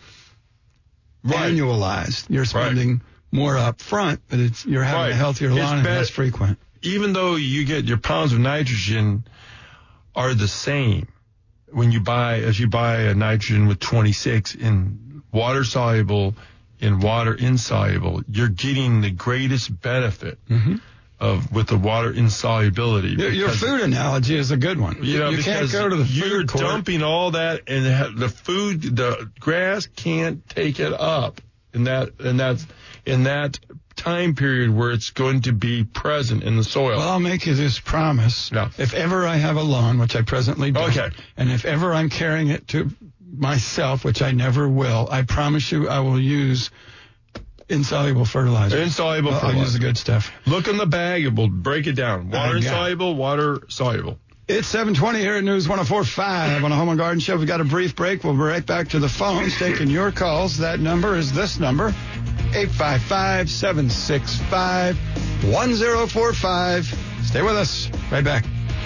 annualized. You're spending more up front, but you're having a healthier lawn and less frequent. Even though you get your pounds of nitrogen are the same. When you buy a nitrogen with 26 in water soluble, in water insoluble, you're getting the greatest benefit with the water insolubility. Your food analogy is a good one. You can't go to the food court. You're dumping all that, and the grass can't take it up in that time period where it's going to be present in the soil. Well, I'll make you this promise. Yeah. If ever I have a lawn, which I presently don't, and if ever I'm carrying it to myself, which I never will, I promise you I will use insoluble fertilizer. I'll use the good stuff. Look in the bag. It will break it down. Water insoluble, water soluble. It's 7:20 here at News 104.5 on a Home and Garden Show. We've got a brief break. We'll be right back to the phones taking your calls. That number is this number, 855-765-1045. Stay with us. Right back.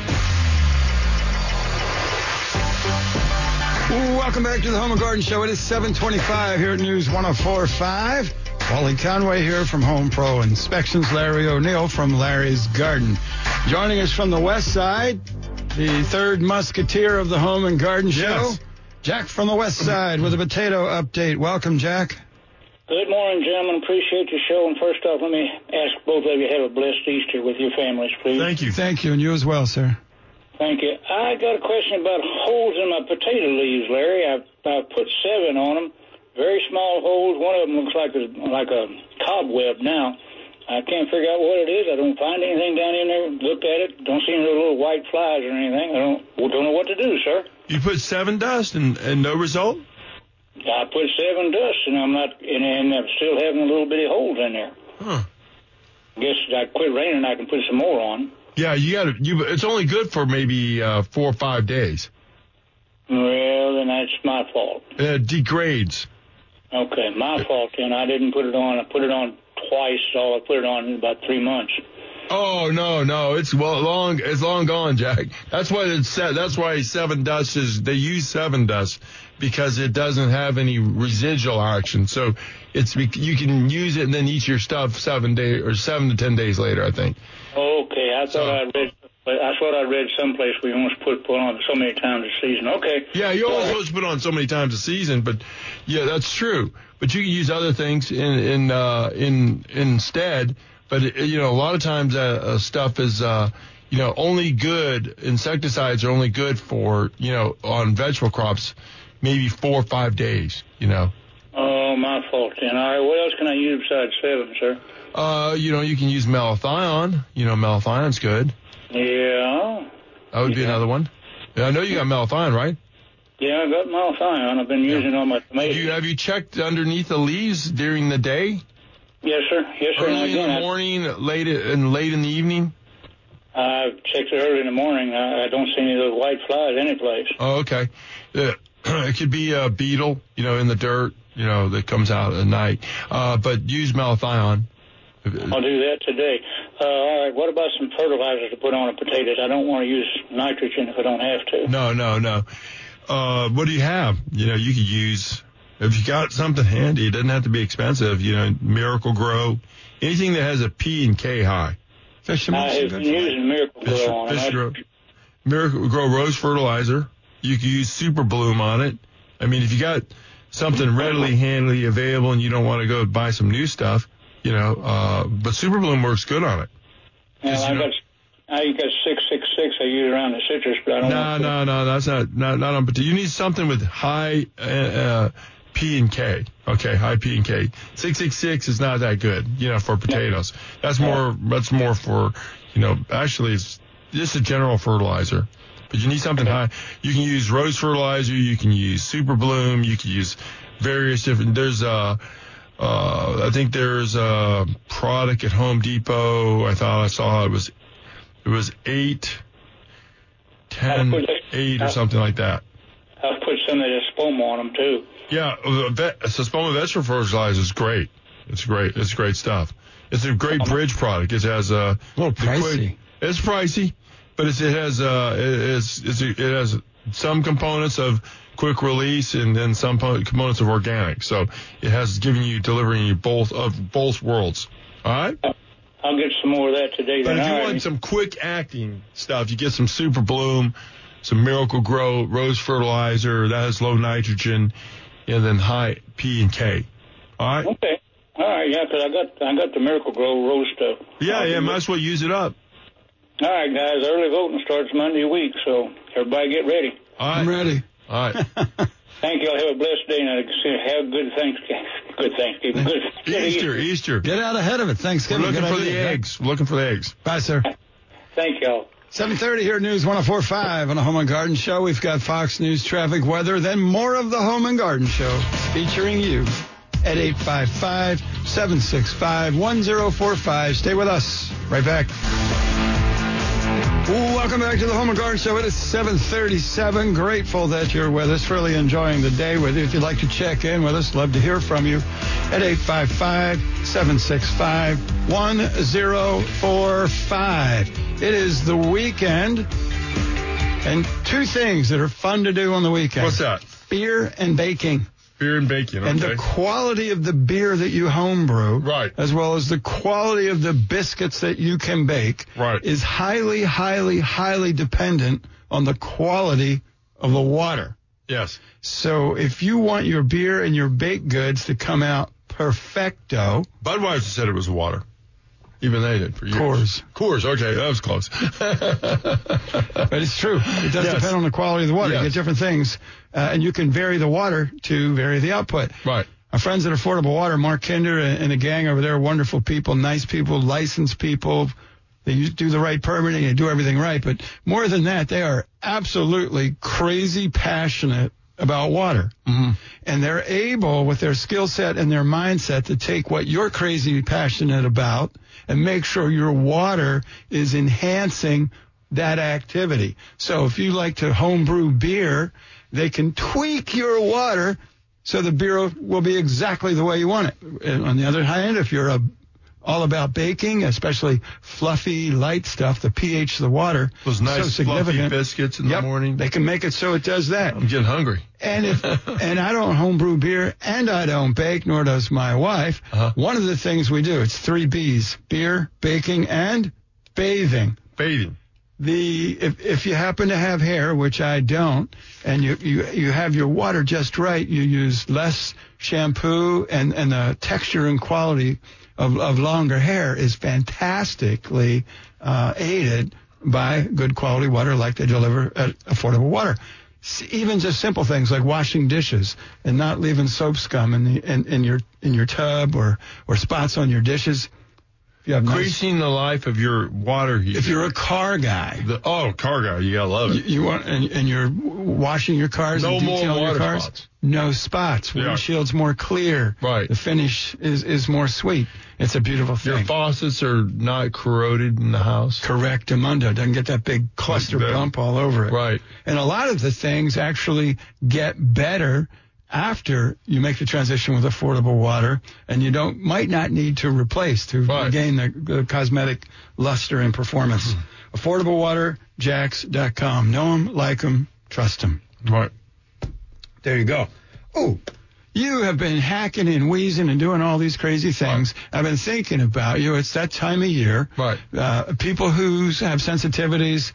Welcome back to the Home and Garden Show. It is 7:25 here at News 104.5. Wally Conway here from Home Pro Inspections. Larry O'Neill from Larry's Garden. Joining us from the west side, the third musketeer of the Home and Garden Show, Jack from the west side with a potato update. Welcome, Jack. Good morning, gentlemen. Appreciate your show. And first off, let me ask both of you to have a blessed Easter with your families, please. Thank you. Thank you, and you as well, sir. Thank you. I got a question about holes in my potato leaves, Larry. I've put 7 on them. Very small holes. One of them looks like a cobweb now. I can't figure out what it is. I don't find anything down in there. Looked at it. Don't see any little white flies or anything. I don't know what to do, sir. You put 7 dust and no result? I put 7 dust, and I'm still having a little bitty holes in there. Huh. I guess I quit raining. I can put some more on. Yeah, it's only good for maybe 4 or 5 days. Well, then that's my fault. It degrades. Okay, my fault then. I didn't put it on. I put it on twice, so I put it on in about 3 months. Oh, no. It's long gone, Jack. That's what it's said. That's why 7 dust they use 7 dust because it doesn't have any residual action. So you can use it and then eat your stuff 7 to 10 days later, I think. Okay, I thought I read someplace we almost put on so many times a season. Okay. Yeah, you always supposed to put on so many times a season, but yeah, that's true. But you can use other things instead. But a lot of times stuff is only good. Insecticides are only good for on vegetable crops, maybe 4 or 5 days. Oh, my fault then. All right, what else can I use besides 7, sir? You can use malathion. Malathion's good. Yeah. That would be another one. Yeah, I know you got malathion, right? Yeah, I got malathion. I've been using it on my tomatoes. Have you checked underneath the leaves during the day? Yes, sir. Yes, sir. Early in the morning, late in the evening? I checked it early in the morning. I don't see any of those white flies anyplace. Oh, okay. It could be a beetle, in the dirt, that comes out at night. But use malathion. I'll do that today. All right, what about some fertilizer to put on the potatoes? I don't want to use nitrogen if I don't have to. No. What do you have? You could use, if you got something handy, it doesn't have to be expensive, Miracle Grow, anything that has a P and K high. I have been using Miracle Grow on it. Miracle Grow Rose Fertilizer. You can use Super Bloom on it. I mean, if you got something readily, handily available and you don't want to go buy some new stuff, but Super Bloom works good on it. Well, I got 666 I use around the citrus, but I don't No, that's not on potato. You need something with high P and K. Okay, high P and K. 666 is not that good, for potatoes. That's more for, actually it's just a general fertilizer. But you need something high. You can use Rose Fertilizer, you can use Super Bloom, you can use various different, I think there's a product at Home Depot. I thought I saw it was 8, 10, 8 or something like that. I'll put some of the Spoma on them too. Yeah, so Spoma vegetable fertilizer is great. It's great. It's great stuff. It's a great bridge product. It has a little pricey. It's pricey, but it has some components of quick release and then some components of organic. So it has delivering you both worlds. All right? I'll get some more of that today. But if you want some quick acting stuff, you get some Super Bloom, some Miracle Grow Rose Fertilizer that has low nitrogen, and then high P and K. All right? Okay. All right, yeah, because I got the Miracle Grow Rose stuff. Yeah, might as well use it up. All right, guys, early voting starts Monday week, so everybody get ready. All right. I'm ready. All right. Thank you all. Have a blessed day, and have a good Thanksgiving. Good Thanksgiving. Good Easter. Get out ahead of it. Thanksgiving. We're looking for the eggs. We're looking for the eggs. Bye, sir. Thank y'all. 7:30 here at News 104.5 on the Home and Garden Show. We've got Fox News traffic, weather, then more of the Home and Garden Show featuring you at 855-765-1045. Stay with us. Right back. Welcome back to the Home and Garden Show. It is 7:37. Grateful that you're with us. Really enjoying the day with you. If you'd like to check in with us, love to hear from you at 855-765-1045. It is the weekend, and two things that are fun to do on the weekend. What's that? Beer and baking. Beer and baking, okay. And the quality of the beer that you homebrew, right, as well as the quality of the biscuits that you can bake, right, is highly, highly, highly dependent on the quality of the water. Yes. So if you want your beer and your baked goods to come out perfecto. Budweiser said it was water. Even they did for years. Coors, okay, that was close. But it's true. It does depend on the quality of the water. You get different things, and you can vary the water to vary the output. Right. Our friends at Affordable Water, Mark Kinder and the gang over there, are wonderful people, nice people, licensed people. They do the right permitting, they do everything right. But more than that, they are absolutely crazy passionate about water. Mm-hmm. And they're able, with their skill set and their mindset, to take what you're crazy passionate about and make sure your water is enhancing that activity. So if you like to homebrew beer, they can tweak your water so the beer will be exactly the way you want it. And on the other hand, if you're all about baking, especially fluffy, light stuff, the pH of the water, those nice so fluffy biscuits in the morning. They can make it so it does that. I'm getting hungry. And and I don't homebrew beer, and I don't bake, nor does my wife. One of the things we do, it's 3 B's: beer, baking, and bathing. Bathing. If you happen to have hair, which I don't, and you have your water just right, you use less shampoo, and the texture and quality of longer hair is fantastically aided by good quality water like they deliver at Affordable Water. Even just simple things like washing dishes and not leaving soap scum in your tub or spots on your dishes. increasing the life of your water heater. If you're a car guy. Car guy, you gotta love it. You want, and you're washing your cars and detailing your cars. Spots. No spots. Windshield's more clear. Right. The finish is more sweet. It's a beautiful thing. Your faucets are not corroded in the house. Correctamundo. Doesn't get that big cluster bump all over it. Right. And a lot of the things actually get better after you make the transition with affordable water, and you might not need to replace to regain the cosmetic luster and performance. AffordableWaterJacks.com. Know them, like them, trust them. Right. There you go. Oh, you have been hacking and wheezing and doing all these crazy things. Right. I've been thinking about you. It's that time of year. Right. People who have sensitivities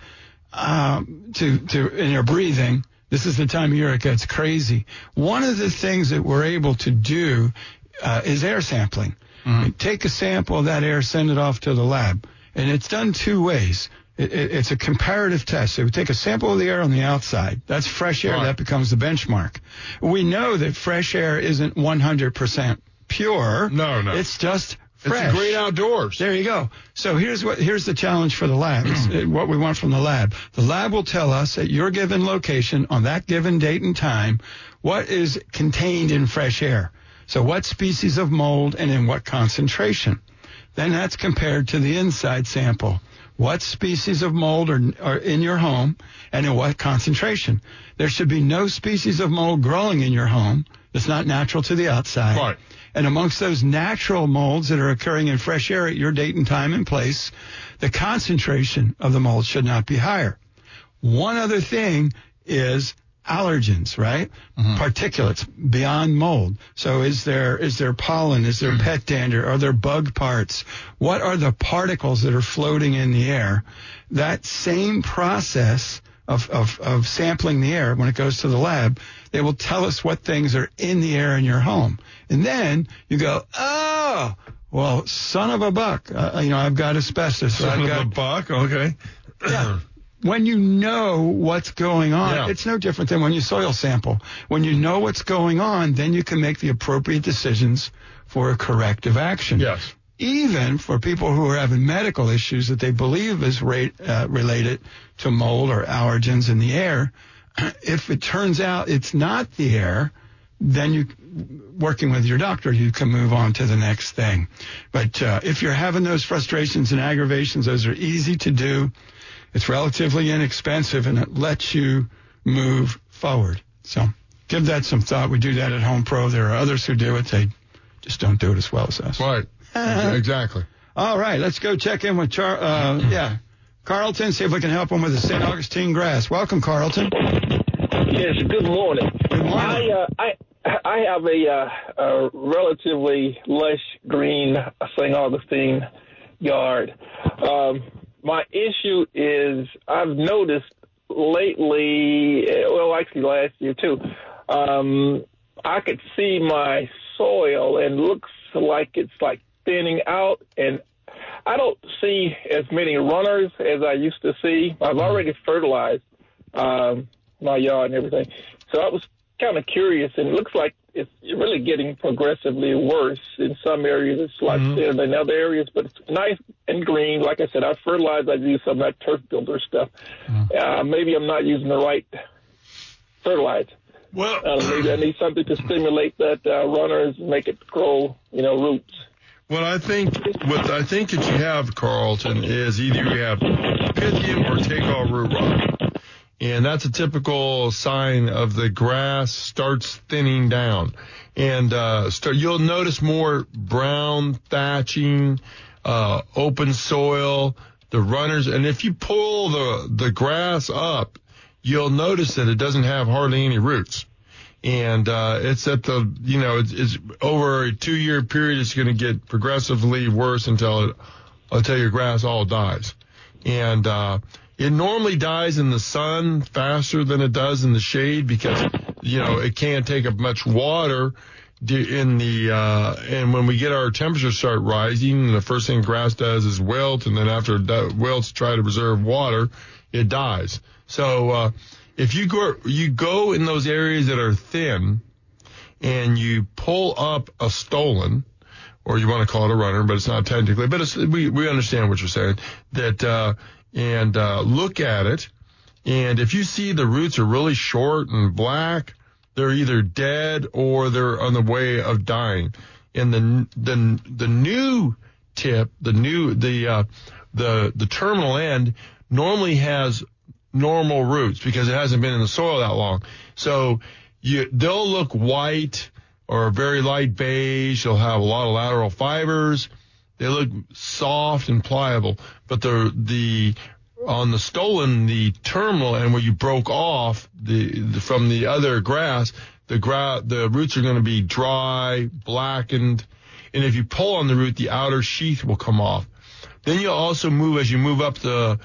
to in their breathing. This is the time of year it gets crazy. One of the things that we're able to do is air sampling. Mm-hmm. Take a sample of that air, send it off to the lab. And it's done two ways. It's a comparative test. So we take a sample of the air on the outside. That's fresh air. Right. That becomes the benchmark. We know that fresh air isn't 100% pure. No. It's just fresh. It's the great outdoors. There you go. So here's the challenge for the lab. It's what we want from the lab. The lab will tell us at your given location on that given date and time what is contained in fresh air. So what species of mold and in what concentration. Then that's compared to the inside sample. What species of mold are in your home and in what concentration. There should be no species of mold growing in your home that's not natural to the outside. Right. And amongst those natural molds that are occurring in fresh air at your date and time and place, the concentration of the mold should not be higher. One other thing is allergens, right? Mm-hmm. Particulates beyond mold. So is there pollen? Is there pet dander? Are there bug parts? What are the particles that are floating in the air? That same process of sampling the air when it goes to the lab, they will tell us what things are in the air in your home. And then you go, oh, well, son of a buck. I've got asbestos. Son of a buck? Okay. Yeah. When you know what's going on, It's no different than when you soil sample. When you know what's going on, then you can make the appropriate decisions for a corrective action. Yes. Even for people who are having medical issues that they believe is related to mold or allergens in the air, if it turns out it's not the air, then working with your doctor, you can move on to the next thing. But if you're having those frustrations and aggravations, those are easy to do. It's relatively inexpensive, and it lets you move forward. So give that some thought. We do that at Home Pro. There are others who do it. They just don't do it as well as us. Right. Exactly. All right. Let's go check in with Carlton, see if we can help him with the St. Augustine grass. Welcome, Carlton. Yes, good morning. Good morning. I have a relatively lush green St. Augustine yard. My issue is I've noticed lately, well, actually last year too, I could see my soil and looks like it's like thinning out, and I don't see as many runners as I used to see. I've already fertilized my yard and everything. So I was kind of curious, and it looks like it's really getting progressively worse. In some areas, it's a lot thinner than other areas, but it's nice and green. Like I said, I fertilized. I use some of that turf builder stuff. Maybe I'm not using the right fertilizer. Well, maybe I need something to stimulate that runners and make it grow, roots. What I think that you have, Carlton, is either you have Pythium or take-all root rot. And that's a typical sign of the grass starts thinning down. And you'll notice more brown thatching, open soil, the runners. And if you pull the grass up, you'll notice that it doesn't have hardly any roots. And it's at it's over a 2-year period, it's going to get progressively worse until your grass all dies. And it normally dies in the sun faster than it does in the shade because, it can't take up much water and when we get our temperatures start rising, the first thing grass does is wilt, and then after it wilts, try to reserve water, it dies. So, if you go in those areas that are thin and you pull up a stolon, or you want to call it a runner, but it's not technically. But we understand what you're saying. Look at it, and if you see the roots are really short and black, they're either dead or they're on the way of dying. And the new tip, the terminal end normally has normal roots because it hasn't been in the soil that long. So they'll look white or very light beige. They'll have a lot of lateral fibers. They look soft and pliable. But on the stolen, the terminal end where you broke off from the other grass, the roots are going to be dry, blackened, and if you pull on the root, the outer sheath will come off. Then you'll also as you move up the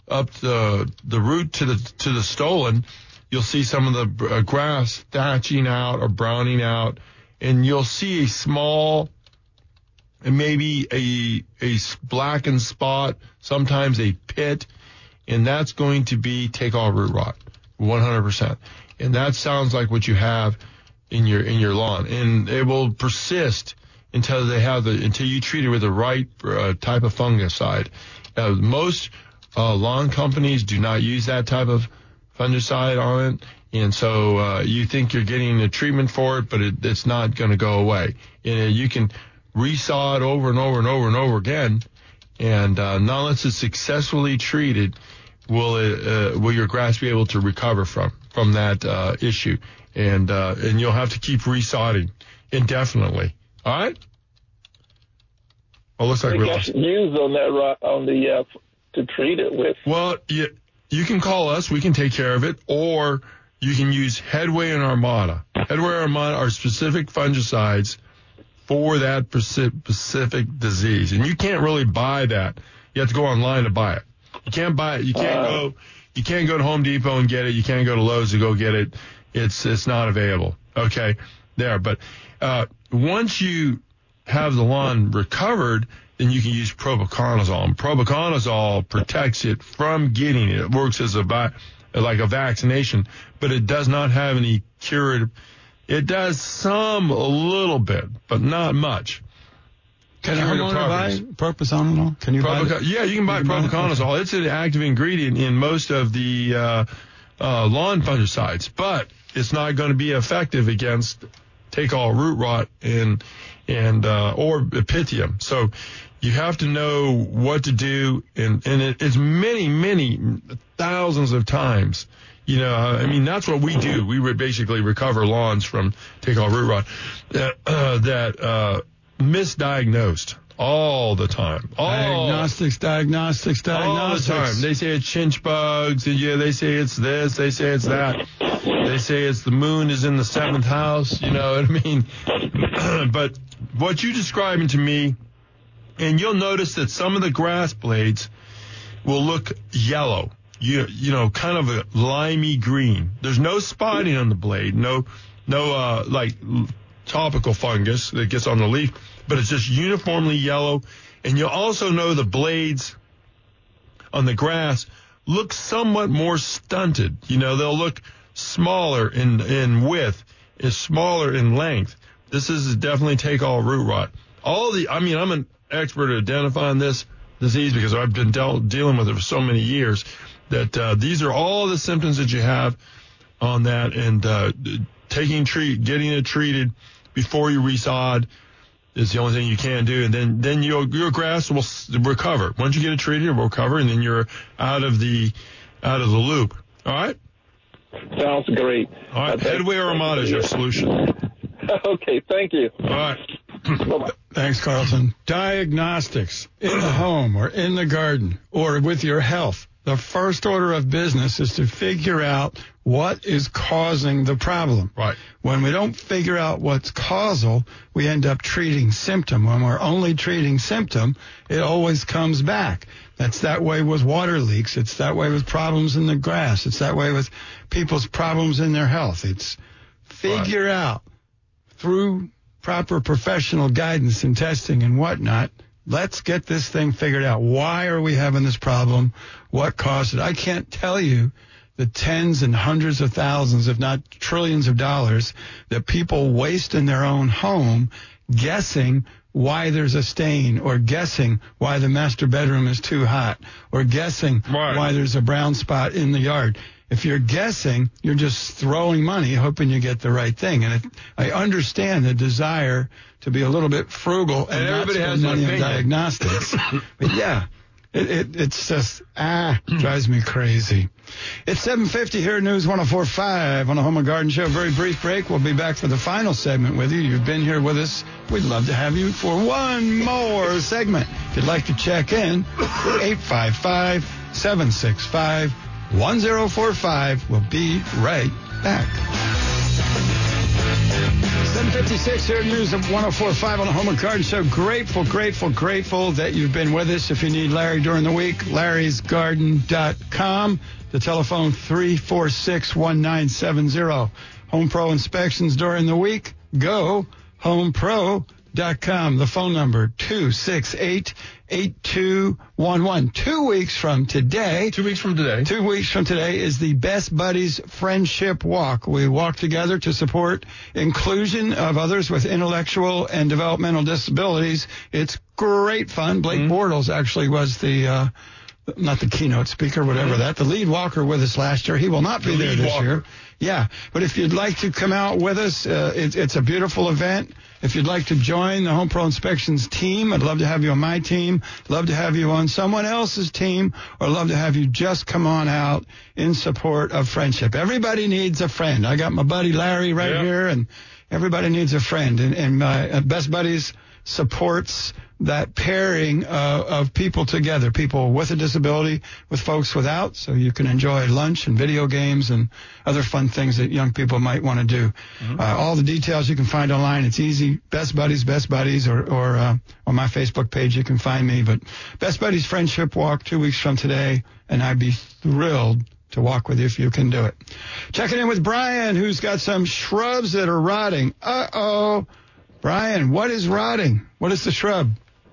root to the stolen, you'll see some of the grass thatching out or browning out, and you'll see a small and maybe a blackened spot, sometimes a pit, and that's going to be take-all root rot, 100%. And that sounds like what you have in your lawn, and it will persist until you treat it with the right type of fungicide. Most lawn companies do not use that type of fungicide on it, and so you think you're getting a treatment for it, but it's not going to go away. And you can resaw it over and over and over and over again, and not unless it's successfully treated will your grass be able to recover from that issue, and you'll have to keep resodding indefinitely. All right. Well, looks like we lost. Use on that to treat it with. Well, you can call us. We can take care of it, or you can use Headway and Armada. Headway and Armada are specific fungicides for that specific disease, and you can't really buy that. You have to go online to buy it. You can't buy it. You can't go to Home Depot and get it. You can't go to Lowe's to go get it. It's not available. Okay, there. But once you have the lawn recovered, then you can use propiconazole. And propiconazole protects it from getting it. It works as like a vaccination, but it does not have any curative. It does a little bit, but not much. Can everyone buy propiconazole? Can you buy it? Yeah, you can buy propiconazole. Okay. It's an active ingredient in most of the lawn fungicides, but it's not going to be effective against take-all root rot or Pythium. So you have to know what to do, and it's many, many thousands of times. I mean, that's what we do. We would basically recover lawns from take-all root rot that misdiagnosed all the time. Diagnostics. All the time. They say it's chinch bugs, and they say it's this, they say it's that. They say it's the moon is in the 7th house, you know what I mean? But what you're describing to me, and you'll notice that some of the grass blades will look yellow, kind of a limey green. There's no spotting on the blade, no like topical fungus that gets on the leaf, but it's just uniformly yellow. And you'll also know the blades on the grass look somewhat more stunted. They'll look smaller in width, is smaller in length. This is definitely take-all root rot. I'm an expert at identifying this disease because I've been dealing with it for so many years that these are all the symptoms that you have on that, and getting it treated before you resod is the only thing you can do, and then your grass will recover. Once you get it treated, it will recover, and then you're out of the loop. All right? Sounds great. All right. Headway or Armada is your solution. Okay, thank you. All right. Thanks, Carlton. Diagnostics in the home or in the garden or with your health. The first order of business is to figure out what is causing the problem. Right. When we don't figure out what's causal, we end up treating symptom. When we're only treating symptom, it always comes back. That's that way with water leaks. It's that way with problems in the grass. It's that way with people's problems in their health. It's figure out through proper professional guidance and testing and whatnot. Let's get this thing figured out. Why are we having this problem? What caused it? I can't tell you the tens and hundreds of thousands, if not trillions of dollars that people waste in their own home guessing why there's a stain, or guessing why the master bedroom is too hot, or guessing why there's a brown spot in the yard. If you're guessing, you're just throwing money, hoping you get the right thing. And I understand the desire to be a little bit frugal and not spend money on diagnostics. But yeah, it's just, drives me crazy. It's 7:50 here at News 104.5 on the Home and Garden Show. Very brief break. We'll be back for the final segment with you. You've been here with us. We'd love to have you for one more segment. If you'd like to check in, 855-765-1045. We'll be right back. 7:56 here at News 104.5 on the Home and Garden Show. Grateful that you've been with us. If you need Larry during the week, larrysgarden.com. The telephone 346-1970. Home Pro inspections during the week. Go homepro.com. The phone number 268-8211. 2 weeks from today. 2 weeks from today. 2 weeks from today is the Best Buddies Friendship Walk. We walk together to support inclusion of others with intellectual and developmental disabilities. It's great fun. Blake Bortles actually was the not the keynote speaker, whatever the lead walker with us last year. He will not be there this year. Yeah, but if you'd like to come out with us, it's a beautiful event. If you'd like to join the Home Pro Inspections team, I'd love to have you on my team. Love to have you on someone else's team, or love to have you just come on out in support of friendship. Everybody needs a friend. I got my buddy Larry right here, and everybody needs a friend. And my Best Buddies supports that pairing of people together, people with a disability with folks without, so you can enjoy lunch and video games and other fun things that young people might want to do. All the details you can find online. It's easy. Best Buddies, or on my Facebook page you can find me. But Best Buddies Friendship Walk 2 weeks from today, and I'd be thrilled to walk with you if you can do it. Checking in with Brian, who's got some shrubs that are rotting. Uh-oh. Brian, what is rotting? What is the shrub?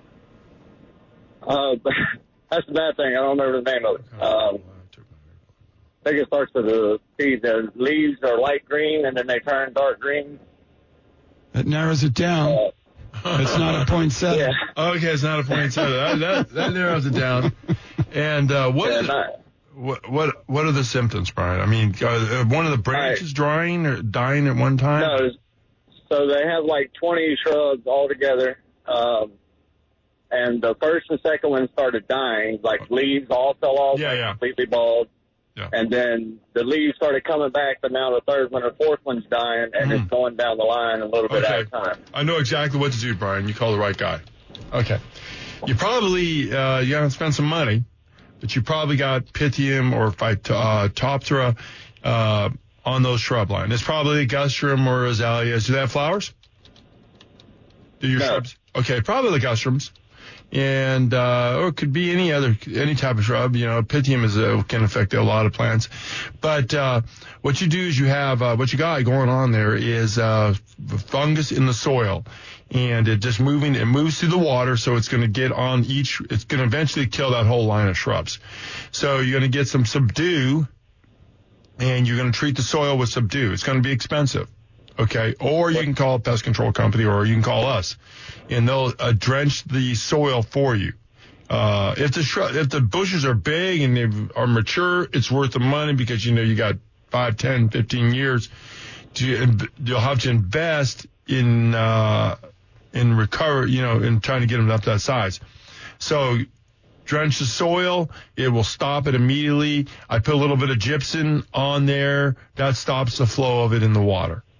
That's the bad thing. I don't remember the name of it. I think it starts with a T. The leaves are light green, and then they turn dark green. That narrows it down. It's not a poinsettia. Yeah. Okay, it's not a poinsettia. that narrows it down. And what are the symptoms, Brian? I mean, one of the branches drying or dying at one time? No. So they have like 20 shrubs all together. And the first and second one started dying, like leaves all fell off, completely bald. Yeah. And then the leaves started coming back, but now the third one or fourth one's dying, and it's going down the line a little bit at a time. I know exactly what to do, Brian. You call the right guy. Okay. You probably, you got to spend some money, but you probably got Pythium or Phytophthora on those shrub line. It's probably Ligustrum or azaleas. Do they have flowers? Do your shrubs? Okay, probably Ligustrum. And or it could be any type of shrub. You know, Pythium can affect a lot of plants. But what you do is you have what you got going on there is fungus in the soil, and it moves through the water, so it's going to get on it's going to eventually kill that whole line of shrubs. So you're going to get some Subdue, and you're going to treat the soil with Subdue. It's going to be expensive. Okay, or you can call a pest control company, or you can call us, and they'll drench the soil for you. If the bushes are big and they are mature, it's worth the money because you got 5, 10, 15 years. You'll have to invest in recover, in trying to get them up to that size. So drench the soil. It will stop it immediately. I put a little bit of gypsum on there. That stops the flow of it in the water.